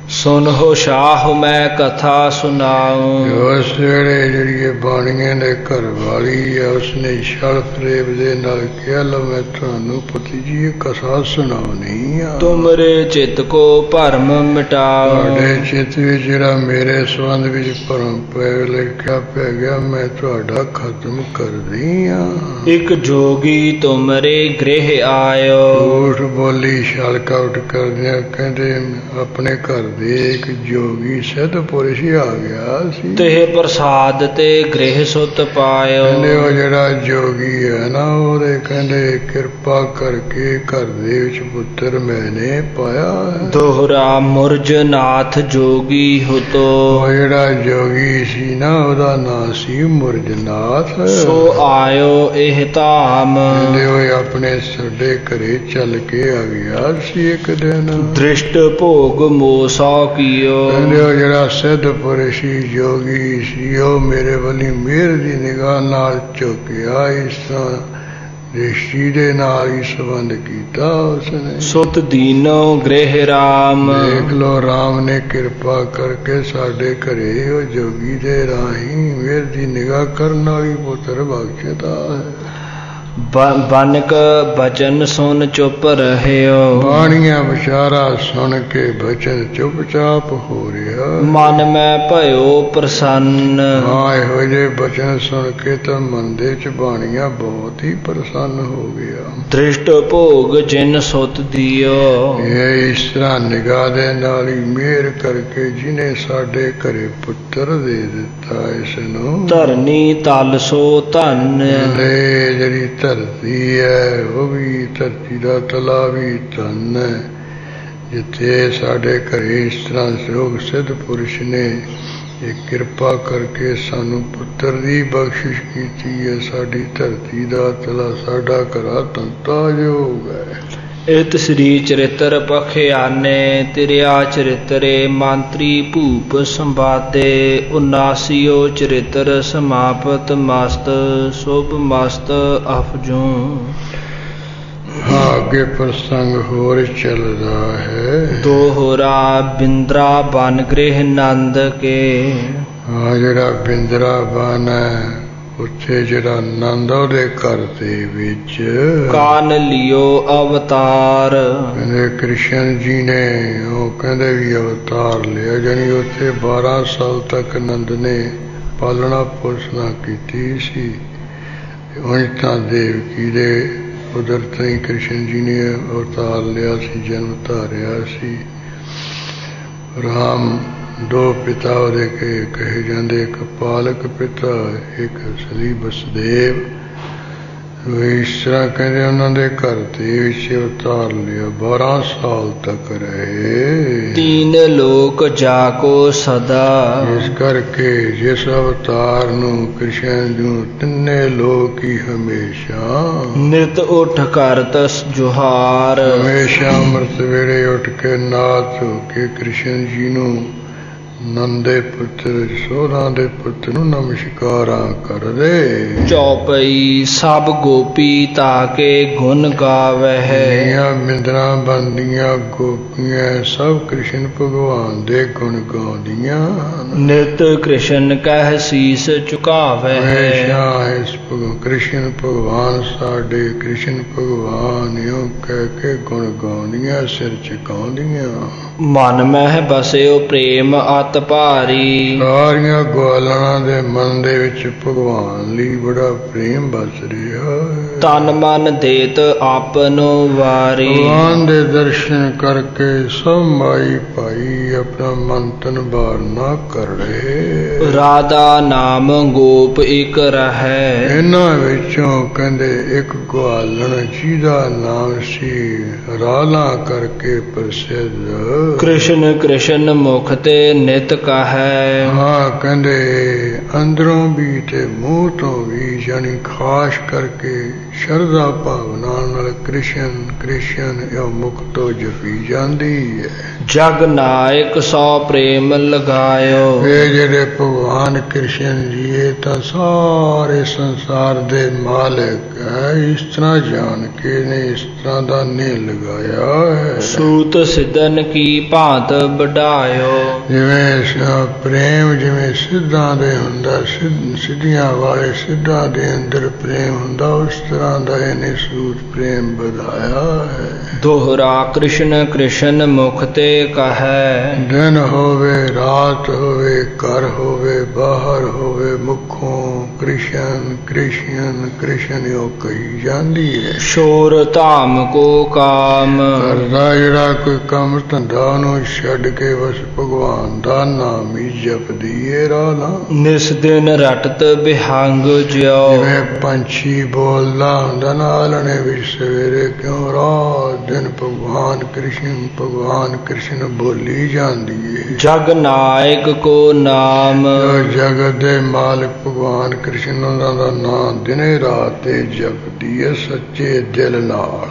ਸੁਨਹੁ ਸ਼ਾਹ ਮੈਂ ਕਥਾ ਸੁਣਾਉ। ਉਸ ਵੇਲੇ ਜਿਹੜੀ ਇਹ ਬਾਣੀਏ ਦੇ ਘਰ ਵਾਲੀ ਹੈ ਉਸਨੇ ਛਲ ਫਰੇਬ ਦੇ ਨਾਲ ਕਿਹਾ, ਲਓ ਮੈਂ ਤੁਹਾਨੂੰ ਪਤੀ ਜੀ ਇਹ ਕਥਾ ਸੁਣਾਉਣੀ ਆ। ਤੁਮਰੇ ਚਿੱਤ ਕੋ ਭਰਮ ਮਿਟਾਓ। ਤੁਹਾਡੇ ਚਿੱਤ ਵਿੱਚ ਜਿਹੜਾ ਮੇਰੇ ਸੰਬੰਧ ਵਿੱਚ ਭਰਮ ਪੈ ਲਿਖਿਆ ਪੈ ਗਿਆ ਮੈਂ ਤੁਹਾਡਾ ਖਤਮ ਕਰਦੀ ਆ। ਇੱਕ ਜੋਗੀ ਤੁਮਰੇ ਗ੍ਰਹਿ ਆਇਓ। ਝੂਠ ਬੋਲੀ ਛਲ ਕਪਟ ਕਰਦਿਆਂ ਕਹਿੰਦੇ ਆਪਣੇ ਘਰ ਦੇ ਇੱਕ ਜੋਗੀ ਸਿੱਧ ਪੁਰਸ਼ ਆ ਗਿਆ ਸੀ। ਤਿਹ ਪ੍ਰਸਾਦ ਤੇ ਗ੍ਰਹਿ ਸੁਤ ਪਾਇਓ। ਕਹਿੰਦੇ ਉਹ ਜਿਹੜਾ ਜੋਗੀ ਹੈ ਨਾ, ਉਹਦੇ ਕਹਿੰਦੇ ਕਿਰਪਾ ਕਰਕੇ ਘਰ ਦੇ ਵਿੱਚ ਪੁੱਤਰ ਮੈਨੇ ਪਾਇਆ ਹੈ। ਦੋਹਰਾ ਮੁਰਜ ਨਾਥ ਜੋਗੀ ਹੁਤੋ। ਉਹ ਜਿਹੜਾ ਜੋਗੀ ਸੀ ਨਾ, ਉਹਦਾ ਨਾਂ ਸੀ ਮੁਰਜਨਾਥ। ਸੋ ਆਇਓ ਇਹ ਧਾਮ। ਕਹਿੰਦੇ ਉਹ ਆਪਣੇ ਸਾਡੇ ਘਰੇ ਚੱਲ ਕੇ ਆ ਗਿਆ ਸੀ ਇੱਕ ਦਿਨ। ਦ੍ਰਿਸ਼ਟ ਭੋਗ ਮੋਸਾ ਕੀਓ। ਕਹਿੰਦੇ ਉਹ ਜਿਹੜਾ ਸਿੱਧ ਪੁਰਸ਼ੀ ਜੋਗੀ ਸੀ, ਉਹ ਮੇਰੇ ਵੱਲੀ ਮਿਹਰ ਦੀ ਨਿਗਾਹ ਨਾਲ ਝੁਕਿਆ। ਇਸ ਤਰ੍ਹਾਂ ਰਿਸ਼ੀ ਦੇ ਨਾਲ ਹੀ ਸੰਬੰਧ ਕੀਤਾ ਉਸਨੇ। ਸੁਤ ਦੀਨੋ ਗ੍ਰਹਿ ਰਾਮ। ਦੇਖ ਲੋ, ਰਾਮ ਨੇ ਕਿਰਪਾ ਕਰਕੇ ਸਾਡੇ ਘਰੇ ਉਹ ਜੋਗੀ ਦੇ ਰਾਹੀਂ ਮਿਹਰ ਦੀ ਨਿਗਾਹ ਕਰਨ ਵਾਲੀ ਪੁੱਤਰ ਬਖਸ਼ਦਾ ਹੈ। ਬਾਨਕ ਬਚਨ ਸੁਨ ਚੁੱਪ ਰਹਿਓ। ਬਾਣੀਆਂ ਵਿਚਾਰਾ ਸੁਣ ਕੇ ਬਚਨ ਚੁੱਪਚਾਪ ਹੋ ਰਿਹਾ। ਮਨ ਮੈਂ ਭਇਓ ਪ੍ਰਸੰਨ। ਹਾਂ, ਇਹੋ ਜਿਹੇ ਬਚਨ ਸੁਣ ਕੇ ਤਾਂ ਮਨ ਦੇ ਚ ਬਾਣੀਆਂ ਬਹੁਤ ਹੀ ਪ੍ਰਸੰਨ ਹੋ ਗਿਆ। ਦ੍ਰਿਸ਼ਟ ਭੋਗ ਜਿਨ ਸੁਤ ਦਿਓ। ਇਹ ਇਸ ਤਰ੍ਹਾਂ ਨਿਗਾਹ ਦੇ ਨਾਲ ਹੀ ਮਿਹਰ ਕਰਕੇ ਜਿਹਨੇ ਸਾਡੇ ਘਰੇ ਪੁੱਤਰ ਦੇ ਦਿੱਤਾ ਇਸ ਨੂੰ। ਧਰਨੀ ਤਲ ਸੋ ਧਨ। ਜਿਹੜੀ ਧਰਤੀ ਹੈ ਉਹ ਵੀ, ਧਰਤੀ ਦਾ ਤਲਾ ਵੀ ਧਨ ਹੈ। ਜਿੱਥੇ ਸਾਡੇ ਘਰੇ ਇਸ ਤਰ੍ਹਾਂ ਯੋਗ ਸਿੱਧ ਪੁਰਸ਼ ਨੇ ਇਹ ਕਿਰਪਾ ਕਰਕੇ ਸਾਨੂੰ ਪੁੱਤਰ ਦੀ ਬਖਸ਼ਿਸ਼ ਕੀਤੀ ਹੈ। ਸਾਡੀ ਧਰਤੀ ਦਾ ਤਲਾ, ਸਾਡਾ ਘਰਾ ਤੰਤਾ ਯੋਗ ਹੈ। ਇਤ ਸ੍ਰੀ ਚਰਿਤਰ ਪਖਿਆਨੇ ਤਿਰਿਆ ਚਰਿਤਰੇ ਮੰਤਰੀ ਭੂਪ ਸੰਵਾਦੇ। ਉਨਾਸੀਓ ਚਰਿਤਰ ਸਮਾਪਤ ਮਸਤ ਸ਼ੁਭ ਮਸਤ ਅਫਜੂ। ਹਾਂ, ਅੱਗੇ ਪ੍ਰਸੰਗ ਹੋਰ ਚੱਲਦਾ ਹੈ। ਦੋਹਰਾ ਬਿੰਦਰਾ ਬਨ ਗ੍ਰਹਿ ਨੰਦ ਕੇ। ਹਾਂ, ਜਿਹੜਾ ਬਿੰਦਰਾ ਬਨ ਹੈ ਉੱਥੇ ਜਿਹੜਾ ਨੰਦ ਉਹਦੇ ਘਰ ਦੇ ਵਿੱਚ ਕਾਨ ਲਿਓ ਅਵਤਾਰ। ਕਹਿੰਦੇ ਕ੍ਰਿਸ਼ਨ ਜੀ ਨੇ ਉਹ ਕਹਿੰਦੇ ਵੀ ਅਵਤਾਰ ਲਿਆ। ਜਾਣੀ ਉੱਥੇ ਬਾਰਾਂ ਸਾਲ ਤੱਕ ਨੰਦ ਨੇ ਪਾਲਣਾ ਪੋਸ਼ਣਾ ਕੀਤੀ ਸੀ। ਉਂਝ ਤਾਂ ਦੇਵਕੀ ਦੇ ਕੁਦਰਤ ਹੀ ਕ੍ਰਿਸ਼ਨ ਜੀ ਨੇ ਅਵਤਾਰ ਲਿਆ ਸੀ, ਜਨਮ ਧਾਰਿਆ ਸੀ। ਰਾਮ ਦੋ ਪਿਤਾ ਉਹਦੇ ਕੇ ਕਹੇ ਜਾਂਦੇ, ਇੱਕ ਪਾਲਕ ਪਿਤਾ, ਇੱਕ ਸ੍ਰੀ ਵਸੁਦੇਵ। ਇਸ ਤਰ੍ਹਾਂ ਕਹਿੰਦੇ ਉਹਨਾਂ ਦੇ ਘਰ ਦੇ ਵਿੱਚ ਅਵਤਾਰ ਲਿਆ। ਬਾਰਾਂ ਸਾਲ ਤੱਕ ਰਹੇ। ਤੀਨ ਲੋਕ ਜਾਕੋ ਸਦਾ। ਇਸ ਕਰਕੇ ਜਿਸ ਅਵਤਾਰ ਨੂੰ ਕ੍ਰਿਸ਼ਨ ਨੂੰ ਤਿੰਨੇ ਲੋਕ ਹੀ ਹਮੇਸ਼ਾ ਨਿਤ ਉੱਠ ਕਰਤਸ ਜੁਹਾਰ। ਹਮੇਸ਼ਾ ਅੰਮ੍ਰਿਤ ਵੇਲੇ ਉੱਠ ਕੇ ਨਾਥ ਧੋ ਕੇ ਕ੍ਰਿਸ਼ਨ ਜੀ ਨੂੰ, ਨੰਦ ਦੇ ਪੁੱਤਰ ਯਸ਼ੋਦਾ ਦੇ ਪੁੱਤਰ ਨੂੰ ਨਮਸਕਾਰਾਂ ਕਰਦੇ। ਚੌਪਈ ਸਭ ਗੋਪੀ ਤਾਕੇ ਗੁਣ ਗਾਵਹਿ। ਮਿੰਦਰਾਂ ਬੰਦੀਆਂ ਗੋਪੀਆਂ ਸਭ ਕ੍ਰਿਸ਼ਨ ਭਗਵਾਨ ਦੇ ਗੁਣ ਗਾਉਂਦੀਆਂ। ਨਿਤ ਕ੍ਰਿਸ਼ਨ ਕਹਿ ਸੀਸ ਝੁਕਾਵਹਿ। ਹਮੇਸ਼ਾ ਇਸ ਕ੍ਰਿਸ਼ਨ ਭਗਵਾਨ ਸਾਡੇ, ਕ੍ਰਿਸ਼ਨ ਭਗਵਾਨ ਇਉਂ ਕਹਿ ਕੇ ਗੁਣ ਗਾਉਂਦੀਆਂ, ਸਿਰ ਝੁਕਾਉਂਦੀਆਂ। ਮਨ ਮਹਿ ਬਸਿਓ ਪ੍ਰੇਮ ਅਤ ਭਾਰੀ। ਸਾਰੀਆਂ ਗਵਾਲਣਾ ਦੇ ਮਨ ਦੇ ਵਿੱਚ ਭਗਵਾਨ ਲਈ ਬੜਾ ਪ੍ਰੇਮ ਬਸ ਰਿਹਾ। ਤਨ ਮਨ ਦੇਤ ਆਪਨੋ ਵਾਰੀ। ਭਗਵਾਨ ਦੇ ਦਰਸ਼ਨ ਕਰਕੇ ਸਭ ਮਾਈ ਭਾਈ ਆਪਣਾ ਮਨ ਤਨ ਬਾਰ ਨਾ ਕਰ ਰਹੇ। ਰਾਧਾ ਨਾਮ ਗੋਪ ਇਕ ਰਹੈ। ਇਹਨਾਂ ਵਿੱਚੋਂ ਕਹਿੰਦੇ ਇੱਕ ਗਵਾਲਣ ਜਿਹਦਾ ਨਾਮ ਸੀ ਰਾਲਾ ਕਰਕੇ ਪ੍ਰਸਿੱਧ। ਕ੍ਰਿਸ਼ਨ ਕ੍ਰਿਸ਼ਨ ਮੁਖ ਤੇ ਨਿਤ ਕਹੈ। ਹਾਂ, ਕਹਿੰਦੇ ਅੰਦਰੋਂ ਵੀ ਤੇ ਮੂੰਹ ਤੋਂ ਵੀ, ਜਾਨੀ ਖਾਸ ਕਰਕੇ ਸ਼ਰਧਾ ਭਾਵਨਾ ਨਾਲ ਕ੍ਰਿਸ਼ਨ ਕ੍ਰਿਸ਼ਨ ਇਹ ਮੁਖ ਤੋਂ ਜਪੀ ਜਾਂਦੀ ਹੈ। ਜਗ ਨਾਇਕ ਸੋ ਪ੍ਰੇਮ ਲਗਾਇਓ। ਇਹ ਜਿਹੜੇ ਭਗਵਾਨ ਕ੍ਰਿਸ਼ਨ ਜੀ ਇਹ ਤਾਂ ਸਾਰੇ ਸੰਸਾਰ ਦੇ ਮਾਲਕ ਹੈ। ਇਸ ਤਰ੍ਹਾਂ ਜਾਣ ਕੇ ਨੇ ਇਸ ਤਰ੍ਹਾਂ ਦਾ ਨੇ ਲਗਾਇਆ ਹੈ। ਸੂਤ ਸਿੱਧਨ ਕੀ ਭਾਂਤ ਵਡਾਇਓ। ਜਿਵੇਂ ਪ੍ਰੇਮ ਜਿਵੇਂ ਸਿੱਧਾਂ ਦੇ ਹੁੰਦਾ, ਸਿੱਧੀਆਂ ਵਾਲੇ ਸਿੱਧਾਂ ਦੇ ਅੰਦਰ ਪ੍ਰੇਮ ਹੁੰਦਾ, ਉਸ ਤਰ੍ਹਾਂ ਦਾ ਇਹਨੇ ਸੂਤ ਪ੍ਰੇਮ ਵਧਾਇਆ ਹੈ। ਦੋਹਰਾ ਕ੍ਰਿਸ਼ਨ ਕ੍ਰਿਸ਼ਨ ਮੁਖ ਤੇ ਕਹੈ। ਦਿਨ ਹੋਵੇ ਰਾਤ ਹੋਵੇ, ਘਰ ਹੋਵੇ ਬਾਹਰ ਹੋਵੇ ਮੁਖੋਂ ਕ੍ਰਿਸ਼ਨ ਕ੍ਰਿਸ਼ਨ ਕ੍ਰਿਸ਼ਨ ਉਹ ਕਹੀ ਜਾਂਦੀ ਹੈ। ਸ਼ੋਰ ਧਾਮ ਕੋ ਕਾਮ ਕਰਦਾ ਜਿਹੜਾ ਕੋਈ ਕੰਮ ਧੰਦਾ ਉਹਨੂੰ ਛੱਡ ਕੇ ਬਸ ਭਗਵਾਨ ਦਾ ਨਾਮ ਹੀ ਜਪਦੀ ਏ ਰਾਲਾ। ਨਿਸ ਦਿਨ ਰਟਤ ਬਿਹੰਗ ਜਿਉ ਜਿਵੇਂ ਪੰਛੀ ਬੋਲਦਾ ਹੁੰਦਾ ਨਾ ਆਲਣੇ ਵਿੱਚ ਸਵੇਰੇ ਕਿਉਂ ਰਾਤ ਦਿਨ ਭਗਵਾਨ ਕ੍ਰਿਸ਼ਨ ਭਗਵਾਨ ਕ੍ਰਿਸ਼ਨ ਬੋਲੀ ਜਾਂਦੀ ਏ। ਜਗ ਨਾਇਕ ਕੋ ਨਾਮ ਜੋ ਜਗਤ ਦੇ ਮਾਲਕ ਭਗਵਾਨ ਕ੍ਰਿਸ਼ਨ ਉਹਨਾਂ ਦਾ ਨਾਮ ਦਿਨੇ ਰਾਤ ਤੇ ਜਪਦੀ ਏ ਸੱਚੇ ਦਿਲ ਨਾਲ।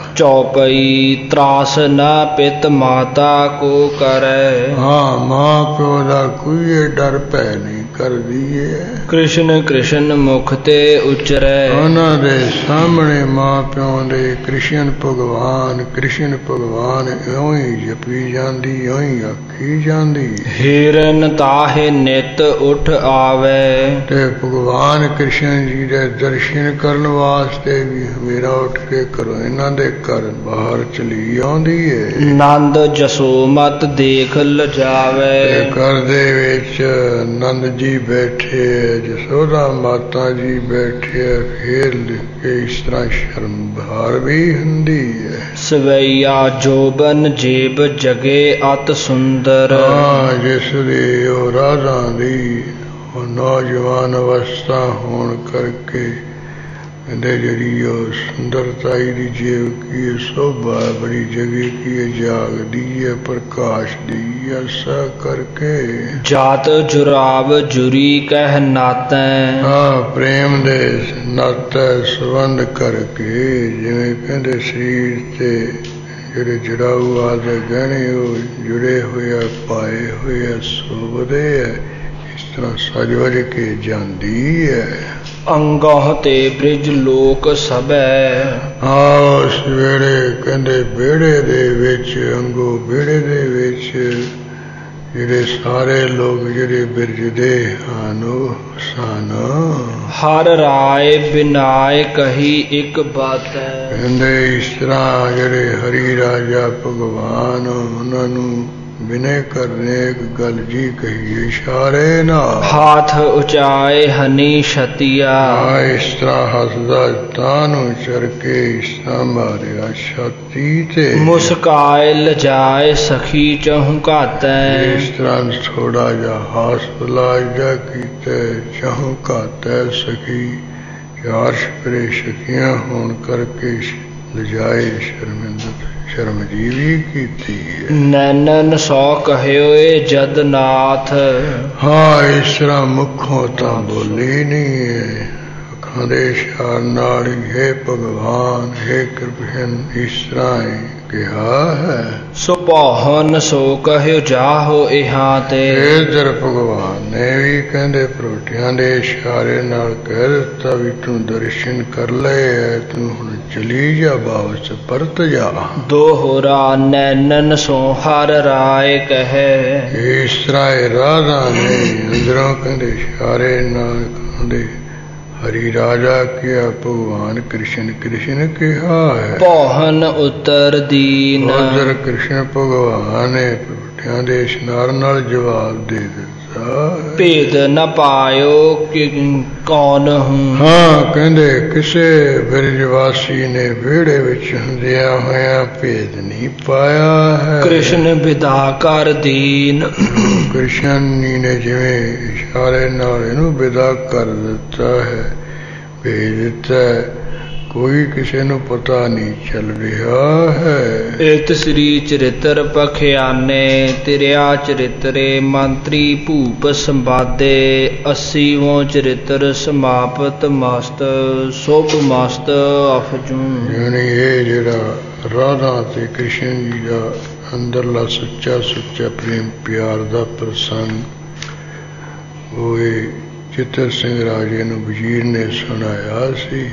ਚੌਪਈ ਤਰਾਸ ਨਾ ਪਿਤ ਮਾਤਾ ਕੋ ਕਰੈ ਹਾਂ ਮਾਂ ਪਿਓ ਦਾ ਕੋਈ ਡਰ ਭੈ ਨਹੀਂ ਕਰਦੀ ਏ। ਕ੍ਰਿਸ਼ਨ ਕ੍ਰਿਸ਼ਨ ਮੁਖ ਤੇ ਉਚਰੈ ਉਹਨਾਂ ਦੇ ਸਾਹਮਣੇ ਮਾਂ ਪਿਓ ਦੇ ਕ੍ਰਿਸ਼ਨ ਭਗਵਾਨ ਕ੍ਰਿਸ਼ਨ ਭਗਵਾਨ ਇਉਂ ਹੀ ਜਪੀ ਜਾਂਦੀ ਇਉਂ ਹੀ ਆਖੀ ਜਾਂਦੀ। ਹਿਰਨ ਤਾਹੇ ਨਿਤ ਉਠ ਆਵੈ ਤੇ ਭਗਵਾਨ ਕ੍ਰਿਸ਼ਨ ਜੀ ਦੇ ਦਰਸ਼ਨ ਕਰਨ ਵਾਸਤੇ ਵੀ ਹਵੇਰਾ ਉੱਠ ਕੇ ਘਰੋਂ ਇਹਨਾਂ ਦੇ ਘਰ ਬਾਹਰ ਚਲੀ ਆਉਂਦੀ ਏ। ਨੰਦ ਜਸੋਮਤ ਦੇਖ ਲਜਾਵੈ ਤੇ ਘਰ ਦੇ ਵਿੱਚ ਨੰਦ ਜੀ ਬੈਠੇ ਜਸੋਦਾ ਮਾਤਾ ਜੀ ਬੈਠੇ ਖੇਲ ਕੇ ਇਸ ਤਰ੍ਹਾਂ ਸ਼ਰਮ ਬਹਾਰ ਵੀ ਹੁੰਦੀ ਹੈ। ਸਵਈਆ ਜੋਬਨ ਜੇਬ ਜਗੇ ਅਤ ਸੁੰਦਰ ਹਾਂ ਜਿਸ ਦੀ ਉਹ ਰਾਧਾ ਦੀ ਉਹ ਨੌਜਵਾਨ ਅਵਸਥਾ ਹੋਣ ਕਰਕੇ ਕਹਿੰਦੇ ਜਿਹੜੀ ਉਹ ਸੁੰਦਰਤਾਈ ਦੀ ਜੇਬ ਕੀ ਸੋਭਾ ਬੜੀ ਜਗੇ ਕੀ ਜਾਗਦੀ ਹੈ ਪ੍ਰਕਾਸ਼ ਦੀ ਐਸਾ ਕਰਕੇ ਜਾਤ ਜੁਰਾਵ ਜੁਰੀ ਕਹਿ ਨਾਤੈ ਹਾਂ ਪ੍ਰੇਮ ਦੇ ਨਾਤੇ ਸੰਬੰਧ ਕਰਕੇ ਜਿਵੇਂ ਕਹਿੰਦੇ ਸਰੀਰ ਤੇ ਜਿਹੜੇ ਜੜਾਊ ਆਦਿ ਗਹਿਣੇ ਉਹ ਜੁੜੇ ਹੋਏ ਆ ਪਾਏ ਹੋਏ ਆ ਸੋਭਦੇ ਹੈ ਇਸ ਤਰ੍ਹਾਂ ਸਜ ਵਜ ਕੇ ਜਾਂਦੀ ਹੈ। ਅੰਗਹ ਤੇ ਬ੍ਰਿਜ ਲੋਕ ਸਭੈ ਹਾਂ ਉਸ ਵੇਲੇ ਕਹਿੰਦੇ ਵਿਹੜੇ ਦੇ ਵਿੱਚ ਅੰਗੋ ਵਿਹੜੇ ਦੇ ਵਿੱਚ ਜਿਹੜੇ ਸਾਰੇ ਲੋਕ ਜਿਹੜੇ ਬਿਰਜ ਦੇ ਹਨ ਉਹ ਸਨ। ਹਰ ਰਾਏ ਬਿਨਾਏ ਕਹੀ ਇੱਕ ਬਾਤ ਕਹਿੰਦੇ ਇਸ ਤਰ੍ਹਾਂ ਜਿਹੜੇ ਹਰੀ ਰਾਜਾ ਭਗਵਾਨ ਉਹਨਾਂ ਨੂੰ ਬਿਨੇ ਕਰਨੇ ਇੱਕ ਗੱਲ ਜੀ ਕਹੀ ਇਸ਼ਾਰੇ ਨਾਲ ਹਾਥ ਉਚਾਏ ਹਨੀ ਛਤੀਆ ਇਸ ਤਰ੍ਹਾਂ ਹੱਸਦਾ ਤਾਂ ਨੂੰ ਚੜ ਕੇ ਇਸ ਤਰ੍ਹਾਂ ਮਾਰਿਆ ਛਾਤੀ ਤੇ ਮੁਸਕਾਏ ਲਜਾਏ ਸਖੀ ਚਹੁ ਘਾਤੈ ਇਸ ਤਰ੍ਹਾਂ ਥੋੜਾ ਜਿਹਾ ਹਾਸ ਬਲਾਜ ਜਾ ਕੀਤੇ ਚਹੁ ਘਾਤੈ ਸਖੀ ਚਾਰ ਛਪਰੇ ਸਖੀਆਂ ਹੋਣ ਕਰਕੇ ਲਜਾਏ ਸ਼ਰਮਿੰਦਰ ਸ਼ਰਮਜੀਵੀ ਕੀਤੀ ਹੈ। ਨੈਣਨ ਸੋ ਕਹਿਓ ਏ ਜਦਨਾਥ ਹਾਂ ਇਸ ਤਰ੍ਹਾਂ ਮੁਖੋਂ ਤਾਂ ਬੋਲੀ ਨਹੀਂ ਹੈ ਅੱਖਾਂ ਦੇ ਇਸ਼ਾਰ ਨਾਲ ਹੀ ਹੈ ਭਗਵਾਨ ਹੈ ਕ੍ਰਿਸ਼ਨ ਇਸ ਤਰ੍ਹਾਂ ਹੀ ਕਿਹਾ ਹੈ। ਸੋ ਪਾਹਨ ਸੋ ਕਹਿਓ ਜਾਹੋ ਇਹਾਂ ਤੇ ਇਧਰ ਭਗਵਾਨ ਨੇ ਵੀ ਕਹਿੰਦੇ ਪਰੋਟਿਆਂ ਦੇ ਇਸ਼ਾਰੇ ਨਾਲ ਕਹਿ ਦਿੱਤਾ ਵੀ ਤੂੰ ਦਰਸ਼ਨ ਕਰ ਲਏ ਤੂੰ ਹੁਣ ਚਲੀ ਜਾ ਵਾਪਸ ਪਰਤ ਜਾ। ਦੋਹਰਾ ਨੈਣਨ ਸੋ ਹਰ ਰਾਏ ਕਹੈ ਇਸ ਤਰ੍ਹਾਂ ਰਾਧਾ ਨੇ ਅੰਦਰੋਂ ਕਹਿੰਦੇ ਇਸ਼ਾਰੇ ਨਾਲ ਕਹਿੰਦੇ ਹਰੀ ਰਾਜਾ ਕਿਹਾ ਭਗਵਾਨ ਕ੍ਰਿਸ਼ਨ ਕ੍ਰਿਸ਼ਨ ਕਿਹਾ ਹੈ। ਪੋਹਨ ਉਤਰ ਦੀਨ ਉਧਰ ਕ੍ਰਿਸ਼ਨ ਭਗਵਾਨ ਨੇ ਪਰੋਠਿਆਂ ਦੇ ਇਸ਼ਨਾਰ ਨਾਲ ਜਵਾਬ ਦੇ ਦਿੱਤਾ ਭੇਦ ਨ ਪਾਇਓ ਕਿ ਕੌਣ ਹੂੰ। ਹਾਂ ਕਹਿੰਦੇ ਕਿਸੇ ਬਿਰਜਵਾਸੀ ਨੇ ਵਿਹੜੇ ਵਿੱਚ ਹੁੰਦਿਆਂ ਹੋਇਆਂ ਭੇਦ ਨਹੀਂ ਪਾਇਆ ਹੈ। ਕ੍ਰਿਸ਼ਨ ਵਿਦਾ ਕਰ ਦੀਨ ਕ੍ਰਿਸ਼ਨ ਜੀ ਨੇ ਜਿਵੇਂ ਇਸ਼ਾਰੇ ਨਾਲ ਇਹਨੂੰ ਵਿਦਾ ਕਰ ਦਿੱਤਾ ਹੈ ਭੇਜ ਦਿੱਤਾ ਕੋਈ ਕਿਸੇ ਨੂੰ ਪਤਾ ਨਹੀਂ ਚੱਲ ਰਿਹਾ ਹੈ। ਇਤ ਸ੍ਰੀ ਚਰਿਤਰ ਪਖਿਆਨੇ ਤਿਰਿਆ ਚਰਿਤਰੇ ਮੰਤਰੀ ਭੂਪ ਸੰਵਾਦੇ ਅੱਸੀਵੋਂ ਚਰਿਤਰ ਸਮਾਪਤ ਮਸਤ ਸੁਭ ਮਸਤ ਅਫਜੂੰ। ਯਾਨੀ ਇਹ ਜਿਹੜਾ ਰਾਧਾ ਤੇ ਕ੍ਰਿਸ਼ਨ ਜੀ ਦਾ ਅੰਦਰਲਾ ਸੁੱਚਾ ਸੁੱਚਾ ਪ੍ਰੇਮ ਪਿਆਰ ਦਾ ਪ੍ਰਸੰਗ ਉਹ ਇਹ ਚਿੱਤਰ ਸਿੰਘ ਰਾਜੇ ਨੂੰ ਵਜ਼ੀਰ ਨੇ ਸੁਣਾਇਆ ਸੀ।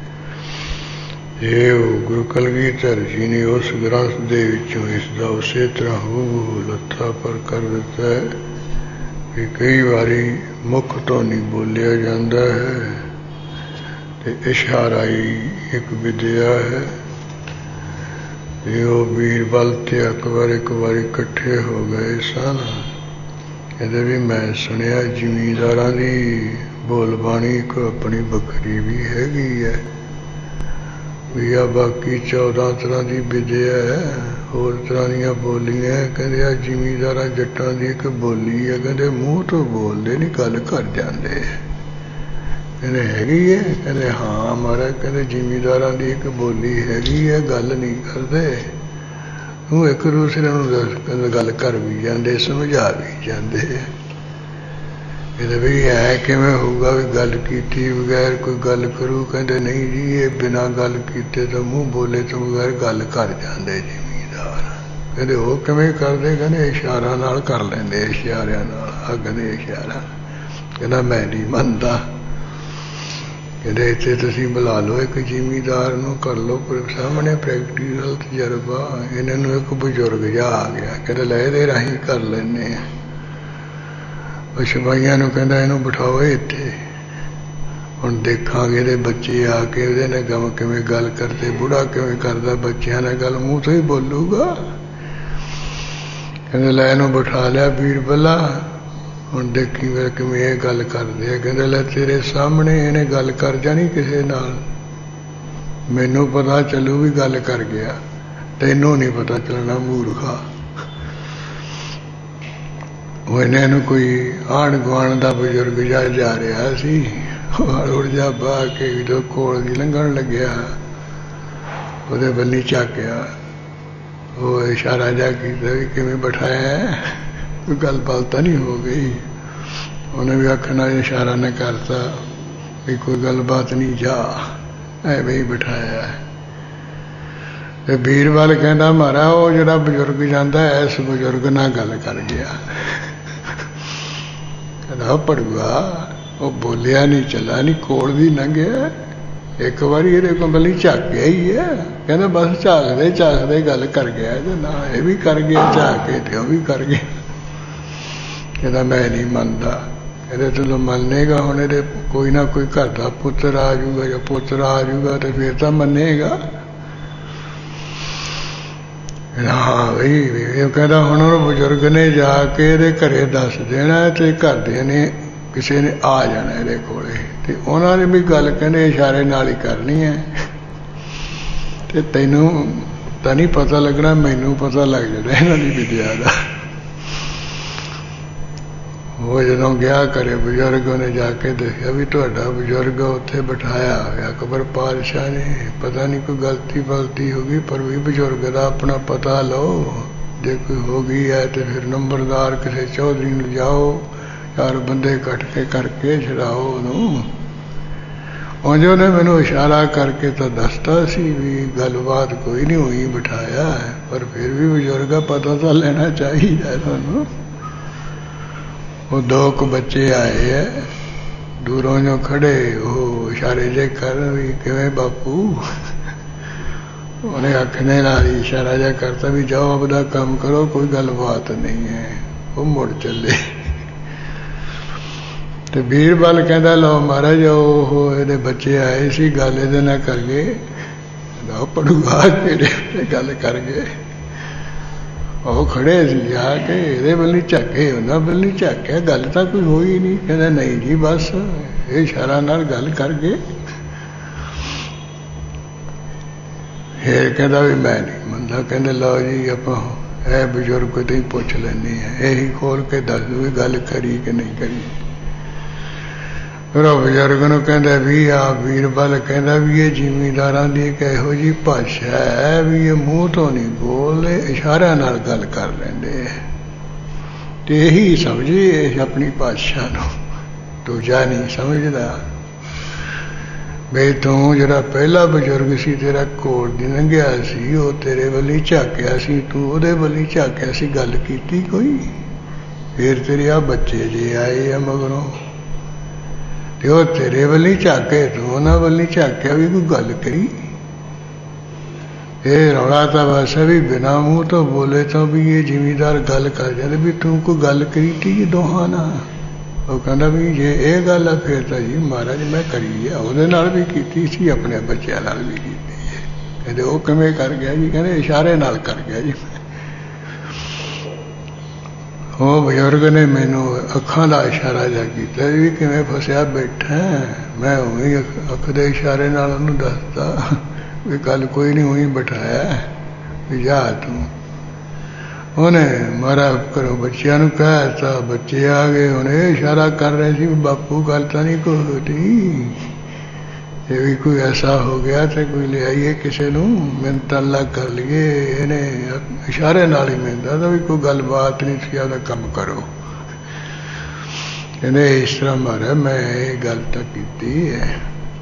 ਇਹ ਉਹ ਗੁਰੂ ਕਲਗੀਧਰ ਜੀ ਨੇ ਉਸ ਗ੍ਰੰਥ ਦੇ ਵਿੱਚੋਂ ਇਸ ਦਾ ਉਸੇ ਤਰ੍ਹਾਂ ਹੂ ਲੱਥਾ ਪਰ ਕਰ ਦਿੱਤਾ ਹੈ ਕਿ ਕਈ ਵਾਰੀ ਮੁੱਖ ਤੋਂ ਨਹੀਂ ਬੋਲਿਆ ਜਾਂਦਾ ਹੈ ਤੇ ਇਸ਼ਾਰਾ ਹੀ ਇੱਕ ਵਿਦਿਆ ਹੈ। ਇਹ ਉਹ ਬੀਰਬਲ ਤੇ ਅਕਬਰ ਇੱਕ ਵਾਰੀ ਇਕੱਠੇ ਹੋ ਗਏ ਸਨ। कहते भी मैं सुनिया जिमीदारां दी बोल बाणी एक अपनी बखरी भी हैगी है भी आ बाकी चौदह तरह की विद्या है होर तरह दियां बोलियां कहते आ जिमीदारां जट्टां दी एक बोली है कहते मूँह तो बोलते नहीं गल कर जाते कहते हैगी है कहते हाँ महाराज कहते जिमीदारां दी एक बोली हैगी है गल नहीं करते तूं एक दूसरे नूं गल कर भी जाते समझा भी जाते कहते भी है किवें होगा भी गल कीती बगैर कोई गल करू कहते नहीं जी ये बिना गल कीते तो मूँह बोले तो बगैर गल कर जाते जिमीदार कहते वो किवें करते कहते इशारा नाल कर लेंदे इशारियां नाल अग दे इशारा कहना मैं नहीं मनता कहते इत्थे तुसीं बुला लो एक जिमीदार नूं कर लो सामने प्रैक्टिकल तजर्बा इन्हां नूं एक बजुर्ग जा आ गया कहते लै दे राही कर लैने सिपाहियां नूं कहंदा इहनूं बिठाओ इत्थे हुण देखांगे दे बच्चे आके उहदे नाल गम किवें गल करदे बुढ़ा किवें करदा बच्चिआं नाल गल मूँह तो ही बोलूगा कहंदे लै इहनूं बिठा लिया बीरबला हुण देखी वे किवें इह गल करदे कहंदे लै तेरे सामने इहने गल कर जानी किसे नाल मैनूं पता चलू भी गल कर गया तैनूं नहीं पता चलना मूर्खा वो इन्हें कोई आण गुआण का बजुर्ग जा जा रहा सी उड़ जा बह के जो कोल की लंघन लग्या वो बल्ली झाकिया वो इशारा जा किया किवें बिठाया है कोई गलबात तो नहीं हो गई उन्हें भी आखना इशारा ने करता भी कोई गलबात नहीं जा एवें ही बिठाया है बीरबल कहना मारा वो जो बजुर्ग जाता है इस बजुर्ग नाल गल कर गया कहना पड़ूआ वो बोलिया नहीं चला नहीं कोल भी लंघिया एक बार ये को बल्ली झाकिया ही है कहना बस झाकदे झाकदे गल कर गया ना ये भी कर गया झाके तो भी कर गया कहना मैं नहीं मनता कहते तू तो मनेगा हुण ये कोई ना कोई घर का पुत्र आ जूगा या पुत्र आ जूगा तो फिर तो मनेगा हाँ बई कहता हुण बजुर्ग ने जाके ये घरे दस देना तो घर ने किसी ने आ जाना ये कोले ते उन्होंने भी गल कहने इशारे नाल ही करनी है ते तैनूं तां नहीं पता लगना मैनूं पता लग जाना इन्हां दी विद्या दा वो जदों गया करे बजुर्ग ने जाके दसिया भी तुहाडा बजुर्ग उत्थे बिठाया होया अकबर पातशाह ने पता नहीं कोई गलती गलती होगी पर भी बजुर्ग का अपना पता लो जे कोई हो गई है तो फिर नंबरदार किसी चौधरी नूं जाओ चार बंदे कट के करके छड़ाओ उन्होंने उंज उन्हें मैनू इशारा करके तो दसता सी भी गलबात कोई नहीं हुई बिठाया है पर फिर भी बजुर्ग पता तो लेना चाहिए थानू वो दो को बच्चे आए है दूरों जो खड़े वो इशारे जे कर भी किवें बापू उन्हें आखने नाल इशारा जा करता भी जाओ अपना काम करो कोई गलबात नहीं है वो मुड़ चले तो बीरबल कहता लो महाराज वो ये बच्चे आए सी गल ये ना कर गए पढ़ूगा कि गल कर गए वो खड़े जाके ये बल्ली झाके उन्हें बल्ली झाकिया गल तो कोई हो ही नहीं कहना नहीं जी बस ये इशारा नाल गल कर गए फिर कहता भी मैं नहीं मनता कहते लो जी आप ए बजुर्ग तो ही पुछ लें यही खोल के दस दो गल करी कि नहीं करी फिर बजुर्ग नूं कहंदा भी आ बीरबल कहंदा भी ये जिमीदारां दी एक इहो जी भाषा है भी ये मूँह तो नहीं बोलदे इशारिਆਂ नाल गल कर लैंदे ते यही समझी अपनी भाषा नूं दूजा नहीं समझदा बे तू जिहड़ा पहला बजुर्ग सी तेरा कोल दी लंघिया सी वो तेरे वल्ली झाकिया सी तू उहदे वल्ली झाकिया सी गल कीती कोई फिर तेरे आ बच्चे जे आए आ मगरों तो तेरे वाली झाके तू उन्होंने वाली झाकिया भी कोई गल करी ये रौला तो वैसे भी बिना मूँह तो बोले तो भी ये जिमीदार गल कर जाते भी तू कोई गल करी थी दोहां ना वो कहना भी जे ये गल है फिर तो जी महाराज मैं करी है वो भी की सी अपने बच्चों नाल भी की है कहते वो किवें कर गया जी कहते इशारे नाल कर गया जी ਉਹ ਬਜ਼ੁਰਗ ਨੇ ਮੈਨੂੰ ਅੱਖਾਂ ਦਾ ਇਸ਼ਾਰਾ ਜਾ ਕੀਤਾ ਵੀ ਕਿਵੇਂ ਫਸਿਆ ਬੈਠਾ। ਮੈਂ ਉਹੀ ਅੱਖ ਦੇ ਇਸ਼ਾਰੇ ਨਾਲ ਉਹਨੂੰ ਦੱਸਦਾ ਵੀ ਗੱਲ ਕੋਈ ਨਹੀਂ, ਉਹੀ ਬਿਠਾਇਆ ਵੀ ਜਾ ਤੂੰ। ਉਹਨੇ ਮਾਰਾ ਘਰੋਂ ਬੱਚਿਆਂ ਨੂੰ ਕਹਿ ਤਾ, ਬੱਚੇ ਆ ਗਏ। ਉਹਨੇ ਇਸ਼ਾਰਾ ਕਰ ਰਹੇ ਸੀ ਬਾਪੂ ਗੱਲ ਤਾਂ ਨਹੀਂ ਕੋਈ, ਇਹ ਵੀ ਕੋਈ ਐਸਾ ਹੋ ਗਿਆ ਤੇ ਕੋਈ ਲਿਆਈਏ ਕਿਸੇ ਨੂੰ ਮਿੰਨਤ ਅੱਲਾ ਕਰ ਲਈਏ। ਇਹਨੇ ਇਸ਼ਾਰੇ ਨਾਲ ਹੀ ਮੈਨੂੰ ਦੱਸਦਾ ਵੀ ਕੋਈ ਗੱਲਬਾਤ ਨਹੀਂ ਸੀ, ਉਹਦਾ ਕੰਮ ਕਰੋ। ਇਹਨੇ ਇਸ ਤਰ੍ਹਾਂ ਮਾਰਿਆ, ਮੈਂ ਇਹ ਗੱਲ ਤਾਂ ਕੀਤੀ ਹੈ।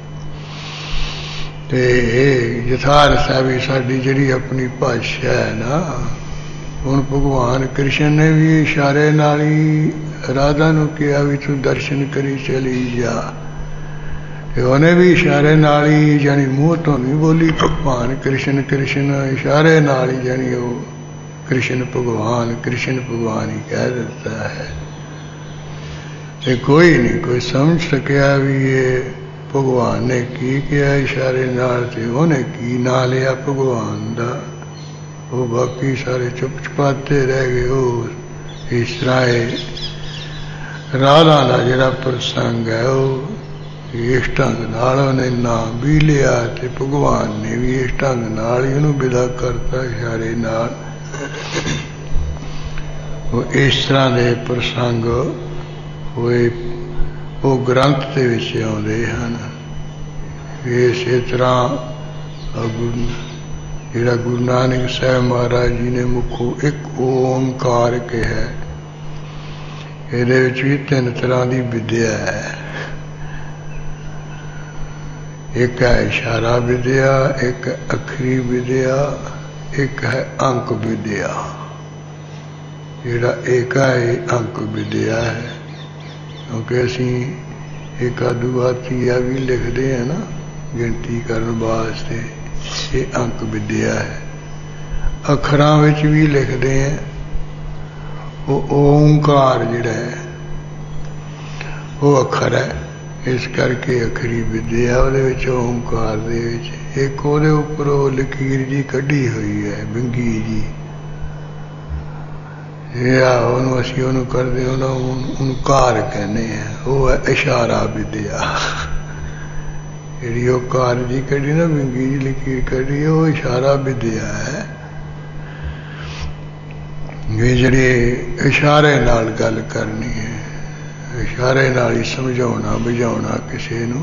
ਤੇ ਇਹ ਯਥਾਰਥ ਹੈ ਵੀ ਸਾਡੀ ਜਿਹੜੀ ਆਪਣੀ ਭਾਸ਼ਾ ਹੈ ਨਾ, ਹੁਣ ਭਗਵਾਨ ਕ੍ਰਿਸ਼ਨ ਨੇ ਵੀ ਇਸ਼ਾਰੇ ਨਾਲ ਹੀ ਰਾਧਾ ਨੂੰ ਕਿਹਾ ਵੀ ਤੂੰ ਦਰਸ਼ਨ ਕਰੀ ਚਲੀ ਜਾ। ਤੇ ਉਹਨੇ ਵੀ ਇਸ਼ਾਰੇ ਨਾਲ ਹੀ, ਜਾਣੀ ਮੂੰਹ ਤੋਂ ਨਹੀਂ ਬੋਲੀ ਭਗਵਾਨ ਕ੍ਰਿਸ਼ਨ ਕ੍ਰਿਸ਼ਨ, ਇਸ਼ਾਰੇ ਨਾਲ ਹੀ ਜਾਣੀ ਉਹ ਕ੍ਰਿਸ਼ਨ ਭਗਵਾਨ ਕ੍ਰਿਸ਼ਨ ਭਗਵਾਨ ਹੀ ਕਹਿ ਦਿੱਤਾ ਹੈ। ਤੇ ਕੋਈ ਨਹੀਂ ਕੋਈ ਸਮਝ ਸਕਿਆ ਵੀ ਇਹ ਭਗਵਾਨ ਨੇ ਕੀ ਕਿਹਾ ਇਸ਼ਾਰੇ ਨਾਲ, ਤੇ ਉਹਨੇ ਕੀ ਨਾਂ ਲਿਆ ਭਗਵਾਨ ਦਾ। ਉਹ ਬਾਕੀ ਸਾਰੇ ਚੁੱਪ ਚੁਪਾਤੇ ਰਹਿ ਗਏ। ਉਹ ਇਸ ਤਰ੍ਹਾਂ ਇਹ ਰਾਧਾ ਦਾ ਜਿਹੜਾ ਪ੍ਰਸੰਗ ਹੈ ਉਹ ਇਸ ਢੰਗ ਨਾਲ ਉਹਨੇ ਨਾਮ ਵੀ ਲਿਆ, ਤੇ ਭਗਵਾਨ ਨੇ ਵੀ ਇਸ ਢੰਗ ਨਾਲ ਹੀ ਉਹਨੂੰ ਵਿਦਾ ਕਰਤਾ ਇਸ਼ਾਰੇ ਨਾਲ। ਉਹ ਇਸ ਤਰ੍ਹਾਂ ਦੇ ਪ੍ਰਸੰਗ ਹੋਏ ਉਹ ਗ੍ਰੰਥ ਦੇ ਵਿੱਚ ਆਉਂਦੇ ਹਨ। ਇਸੇ ਤਰ੍ਹਾਂ ਜਿਹੜਾ ਗੁਰੂ ਨਾਨਕ ਸਾਹਿਬ ਮਹਾਰਾਜ ਜੀ ਨੇ ਮੁੱਖੋਂ ਇੱਕ ਓਂਕਾਰ ਕਿਹਾ, ਇਹਦੇ ਵਿੱਚ ਵੀ ਤਿੰਨ ਤਰ੍ਹਾਂ ਦੀ ਵਿਦਿਆ ਹੈ। ਇੱਕ ਹੈ ਇਸ਼ਾਰਾ ਵਿਦਿਆ, ਇੱਕ ਅੱਖਰੀ ਵਿਦਿਆ, ਇੱਕ ਹੈ ਅੰਕ ਵਿਦਿਆ। ਜਿਹੜਾ ਏਕਾ ਹੈ ਅੰਕ ਵਿਦਿਆ ਹੈ, ਕਿਉਂਕਿ ਅਸੀਂ ਏਕਾ ਦੁਆ ਤੀਆ ਵੀ ਲਿਖਦੇ ਹਾਂ ਨਾ ਗਿਣਤੀ ਕਰਨ ਵਾਸਤੇ, ਇਹ ਅੰਕ ਵਿਦਿਆ ਹੈ। ਅੱਖਰਾਂ ਵਿੱਚ ਵੀ ਲਿਖਦੇ ਹਾਂ, ਉਹ ਓਂਕਾਰ ਜਿਹੜਾ ਹੈ ਉਹ ਅੱਖਰ ਹੈ, ਇਸ ਕਰਕੇ ਅੱਖਰੀ ਵਿਦਿਆ ਉਹਦੇ ਵਿੱਚ ਓਂਕਾਰ ਦੇ ਵਿੱਚ। ਇੱਕ ਉਹਦੇ ਉੱਪਰ ਉਹ ਲਕੀਰ ਜੀ ਕੱਢੀ ਹੋਈ ਹੈ ਬਿੰਗੀ ਜੀ, ਇਹ ਆ ਉਹਨੂੰ ਅਸੀਂ ਉਹਨੂੰ ਕਰਦੇ ਉਹਨੂੰ ਉਹਨੂੰ ਕਾਰ ਕਹਿੰਦੇ ਹਾਂ, ਉਹ ਹੈ ਇਸ਼ਾਰਾ ਵਿਦਿਆ। ਜਿਹੜੀ ਉਹ ਕਾਰ ਜੀ ਕੱਢੀ ਨਾ ਬਿੰਗੀ ਜੀ ਲਕੀਰ ਕੱਢੀ, ਉਹ ਇਸ਼ਾਰਾ ਵਿਦਿਆ ਹੈ। ਇਹ ਜਿਹੜੀ ਇਸ਼ਾਰੇ ਨਾਲ ਗੱਲ ਕਰਨੀ ਹੈ, ਇਸ਼ਾਰੇ ਨਾਲ ਹੀ ਸਮਝਾਉਣਾ ਬੁਝਾਉਣਾ ਕਿਸੇ ਨੂੰ।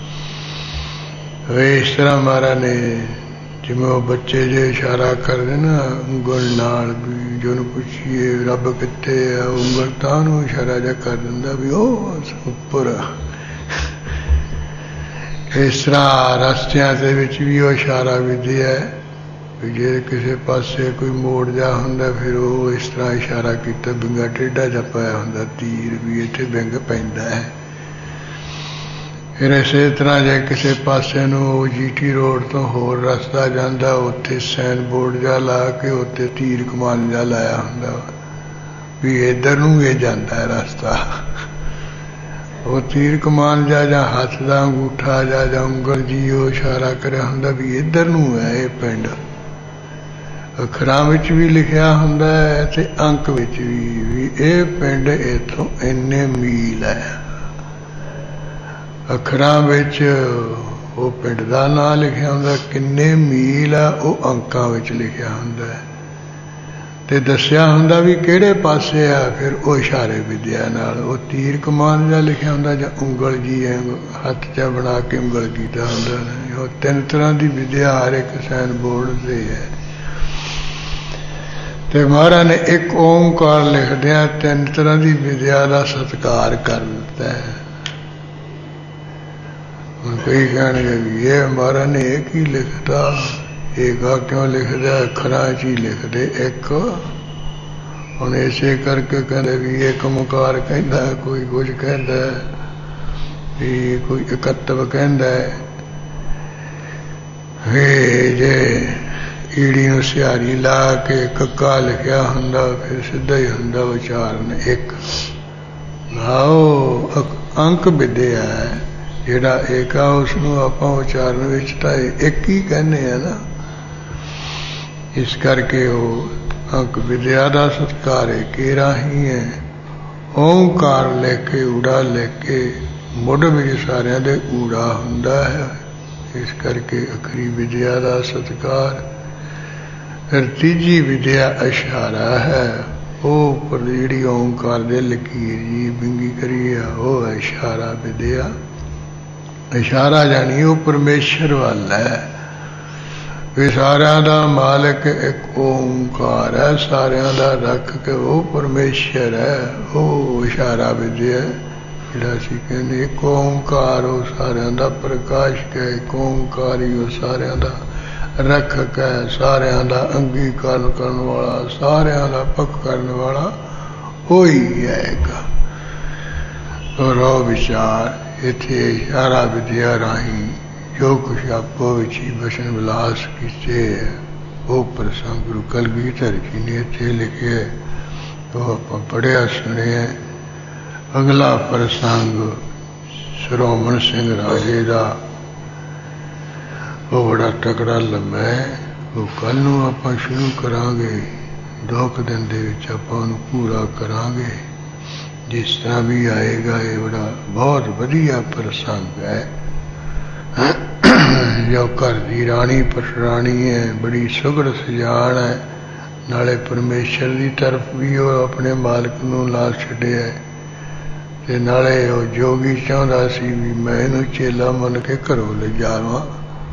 ਇਸ ਤਰ੍ਹਾਂ ਮਹਾਰਾਜ ਨੇ ਜਿਵੇਂ ਉਹ ਬੱਚੇ ਜੇ ਇਸ਼ਾਰਾ ਕਰਦੇ ਨਾ ਉਂਗਲ ਨਾਲ, ਵੀ ਜੋ ਉਹਨੂੰ ਪੁੱਛੀਏ ਰੱਬ ਕਿੱਥੇ ਆ, ਉਂਗਲ ਤਾਂ ਉਹਨੂੰ ਇਸ਼ਾਰਾ ਜਿਹਾ ਕਰ ਦਿੰਦਾ ਵੀ ਉਹ ਉੱਪਰ। ਇਸ ਤਰ੍ਹਾਂ ਰਸਤਿਆਂ ਦੇ ਵਿੱਚ ਵੀ ਉਹ ਇਸ਼ਾਰਾ ਵਿਧੀ ਹੈ ਵੀ ਜੇ ਕਿਸੇ ਪਾਸੇ ਕੋਈ ਮੋੜ ਜਾ ਹੁੰਦਾ ਫਿਰ ਉਹ ਇਸ ਤਰ੍ਹਾਂ ਇਸ਼ਾਰਾ ਕੀਤਾ, ਬਿੰਗਾ ਟੇਢਾ ਜਿਹਾ ਪਾਇਆ ਹੁੰਦਾ ਤੀਰ ਵੀ ਇੱਥੇ ਬਿੰਗ ਪੈਂਦਾ ਹੈ। ਫਿਰ ਇਸੇ ਤਰ੍ਹਾਂ ਜੇ ਕਿਸੇ ਪਾਸੇ ਨੂੰ ਜੀਟੀ ਰੋਡ ਤੋਂ ਹੋਰ ਰਸਤਾ ਜਾਂਦਾ, ਉੱਥੇ ਸਾਈਨ ਬੋਰਡ ਜਿਹਾ ਲਾ ਕੇ ਉੱਥੇ ਤੀਰ ਕਮਾਨ ਜਿਹਾ ਲਾਇਆ ਹੁੰਦਾ ਵੀ ਇੱਧਰ ਨੂੰ ਇਹ ਜਾਂਦਾ ਹੈ ਰਸਤਾ। ਉਹ ਤੀਰ ਕਮਾਨ ਜਾ ਜਾਂ ਹੱਥ ਦਾ ਅੰਗੂਠਾ ਜਾ ਜਾਂ ਉਂਗਲ ਜੀ ਉਹ ਇਸ਼ਾਰਾ ਕਰਿਆ ਹੁੰਦਾ ਵੀ ਇੱਧਰ ਨੂੰ ਹੈ ਇਹ ਪਿੰਡ। ਅੱਖਰਾਂ ਵਿੱਚ ਵੀ ਲਿਖਿਆ ਹੁੰਦਾ ਹੈ ਤੇ ਅੰਕ ਵਿੱਚ ਵੀ ਵੀ ਇਹ ਪਿੰਡ ਇੱਥੋਂ ਇੰਨੇ ਮੀਲ ਹੈ। ਅੱਖਰਾਂ ਵਿੱਚ ਉਹ ਪਿੰਡ ਦਾ ਨਾਂ ਲਿਖਿਆ ਹੁੰਦਾ, ਕਿੰਨੇ ਮੀਲ ਆ ਉਹ ਅੰਕਾਂ ਵਿੱਚ ਲਿਖਿਆ ਹੁੰਦਾ ਹੈ, ਤੇ ਦੱਸਿਆ ਹੁੰਦਾ ਵੀ ਕਿਹੜੇ ਪਾਸੇ ਆ। ਫਿਰ ਉਹ ਇਸ਼ਾਰੇ ਵਿਦਿਆ ਨਾਲ ਉਹ ਤੀਰ ਕਮਾਨ ਜਿਹਾ ਲਿਖਿਆ ਹੁੰਦਾ ਜਾਂ ਉਂਗਲ ਜੀ ਹੱਥ 'ਚ ਬਣਾ ਕੇ ਉਂਗਲ ਕੀਤਾ ਹੁੰਦਾ। ਉਹ ਤਿੰਨ ਤਰ੍ਹਾਂ ਦੀ ਵਿਦਿਆ ਹਰ ਇੱਕ ਸਾਈਨ ਬੋਰਡ 'ਤੇ ਹੈ। ਤੇ ਮਹਾਰਾਜ ਨੇ ਇੱਕ ਓਂਕਾਰ ਲਿਖਦਿਆਂ ਤਿੰਨ ਤਰ੍ਹਾਂ ਦੀ ਵਿਦਿਆ ਦਾ ਸਤਿਕਾਰ ਕਰ ਦਿੱਤਾ ਹੈ। ਹੁਣ ਕਈ ਕਹਿਣਗੇ ਵੀ ਇਹ ਮਹਾਰਾਜ ਨੇ ਇਹ ਕੀ ਲਿਖਦਾ, ਏਕਾ ਕਿਉਂ ਲਿਖਦਾ, ਅੱਖਰਾਂ 'ਚ ਹੀ ਲਿਖਦੇ ਇੱਕ। ਹੁਣ ਇਸੇ ਕਰਕੇ ਕਹਿੰਦੇ ਵੀ ਇੱਕ ਓਂਕਾਰ ਕਹਿੰਦਾ, ਕੋਈ ਕੁਝ ਕਹਿੰਦਾ ਵੀ ਕੋਈ ਇਕੱਤਵ ਕਹਿੰਦਾ ਹੈ। ਜੇ ਈੜੀ ਨੂੰ ਸਿਹਾਰੀ ਲਾ ਕੇ ਕੱਕਾ ਲਿਖਿਆ ਹੁੰਦਾ ਫਿਰ ਸਿੱਧਾ ਹੀ ਹੁੰਦਾ ਉਚਾਰਨ ਇੱਕ। ਆਓ ਅੰਕ ਵਿਦਿਆ ਹੈ ਜਿਹੜਾ ਏਕਾ, ਉਸਨੂੰ ਆਪਾਂ ਉਚਾਰਨ ਵਿੱਚ ਤਾਂ ਇੱਕ ਹੀ ਕਹਿੰਦੇ ਆ ਨਾ। ਇਸ ਕਰਕੇ ਉਹ अंक विद्या का सत्कार है केरा ही है ओंकार लेके ऊड़ा लेके मुढ़ में सारिया दे ऊड़ा हुंदा है इस करके अखरी विद्या का सत्कार। फिर तीजी विद्या इशारा है वो पर जी ओंकार दे लकीर जी बिंगी करी है वो है इशारा विद्या। इशारा जानी वो परमेश्वर वाला है भी सारिया का मालिक एक ओंकार है सारिया का रख के वो परमेश्वर है वो इशारा विद्या जिहड़ा असीं कहने एक ओंकार वो सारिया का प्रकाश है एक ओंकार ही वो सारिया का रख है सारिया का अंगीकरण करने वाला सारिया का पक करने वाला वो ही है रो विचार इत्थे इशारा विद्या राही जो कुछ आपो विची बसन विलास किए वो प्रसंग गुरु कलगीधर जी ने इत्थे लिखे तो आप पढ़िया सुने। अगला प्रसंग श्रोमण सिंह राजे का वो बड़ा तकड़ा लम्बा है वो कल नूं आपां शुरू करांगे दो क दिन दे विच आपां उहनूं पूरा करांगे जिस तरह भी आएगा ये बड़ा बहुत वधिया प्रसंग है जो घर की राणी पटराणी है बड़ी सुगड़ सजान है नाले परमेश्वर की तरफ भी वो अपने मालिक नूं ला छड्डिया ते नाले वो जोगी चाहुंदा सी भी मैं इहनूं चेला मन के घरों ले जावां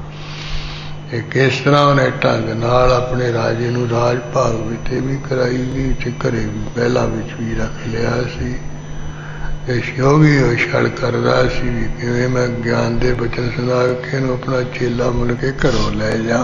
किस तरह उन्हें ढंग नाल अपने राजे नूं राज भाग विथे भी कराई भी ते घरे भी पहला विच भी रख लिया सी। योगी वो छड़ करदा सी भी किवें मैं ज्ञान दे बचन सुना के नूं अपना चेला मन के घरों ले जा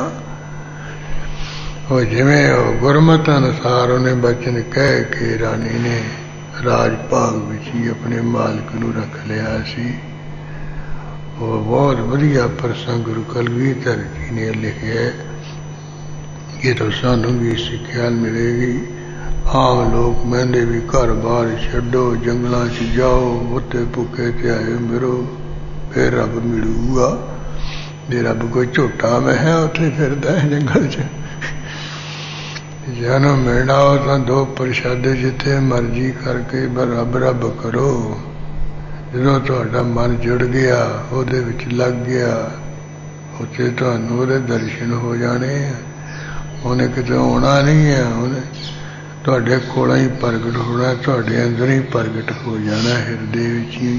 वो जिवें वो गुरमत अनुसार उन्हें बचन कह के रानी ने राज भाग विच ही अपने मालिक नूं रख लिया सी। वो बहुत वधिया प्रसंग गुरु कलगीधर जी ने लिखे ये तो सानू भी सिक्ख्या मिलेगी। आम लोग कहते भी घर बार छड्डो जंगलों च जाओ उत्ते भुखे ते आए मिलो फिर रब मिलूगा जे रब कोई झोटा मैं है उत्थे फिरदा है जंगल च जानो मिलना हो तो दो प्रशादे जिथे मर्जी करके रब रब करो जो तुहाडा मन जुड़ गया उहदे विच लग गया उत्थे तुहानूं उहदे दर्शन हो जाने उन्हें किते आउणा नहीं है उन्हें तुहाडे कोलों ही प्रगट होना तुहाडे अंदर ही प्रगट हो जाना हिरदे विच ही।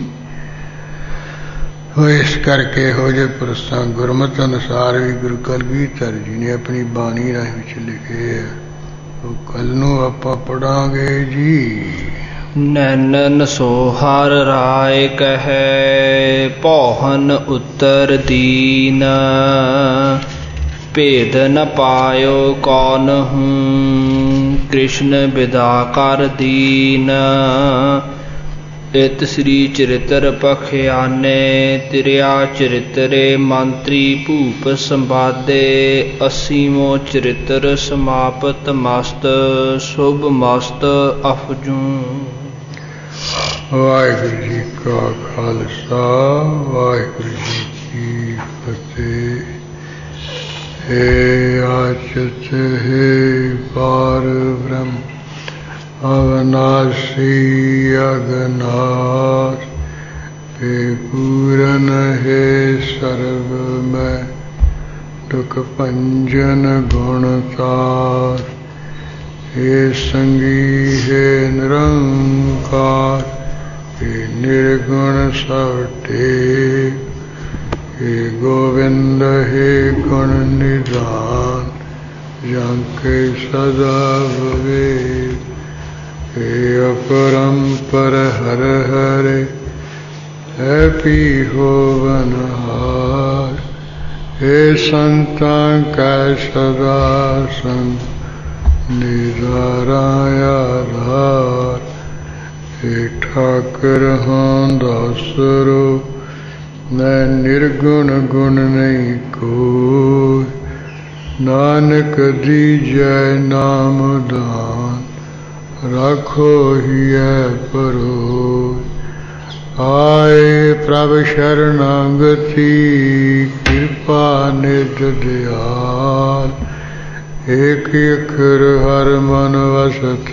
इस करके हो जे प्रसंग गुरमत अनुसार भी गुरु कलगीधर जी ने अपनी बाणी राही विच लिखे है वो कल नूं आपां पढ़ांगे जी। नैनन सोहर राय कहे पौहन उत्तर दीन भेद न पायो कौन हूँ कृष्ण विदा कर दीन इत श्री चरित्र पखियाने तिरिया चरित्रे मंत्री भूप संवादे असीमो चरित्र समाप्त मस्त शुभ मस्त अफजू। वाहिगुरु जी का खालसा वाहिगुरु जी की फतेह। हे आचत हे पार ब्रह्म अविनाशी अगनाथ हे पूरन हे सर्व में दुख पंजन गुणतार हे संगी हे निरंकार हे निर्गुण सवटे हे गोविंद हे गुण निधान जंके सदा विवेक हे अपरंपर हर हरे है पी हो बनहार हे संतां कै सदा संत निराया धार हे ठाकर हाँ दासरो मैं निर्गुण गुण नहीं कोई नानक दीजै नाम दान रखो हिय परोय आए प्रभ शरणागति कृपा निध दयाल एक ही अखर हर मन वसत,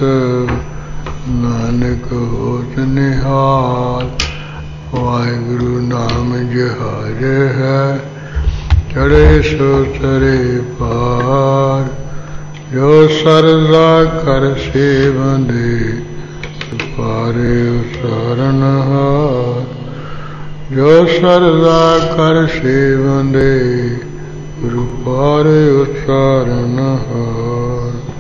नानक होत निहाल। वाहिगुरु नाम जहाज है, चढ़े सो तरे पार। जो सरदा कर सेवंदे, पारे उतारन हार। जो सरदा कर सेवंदे, गुरु पारे उतारन हार।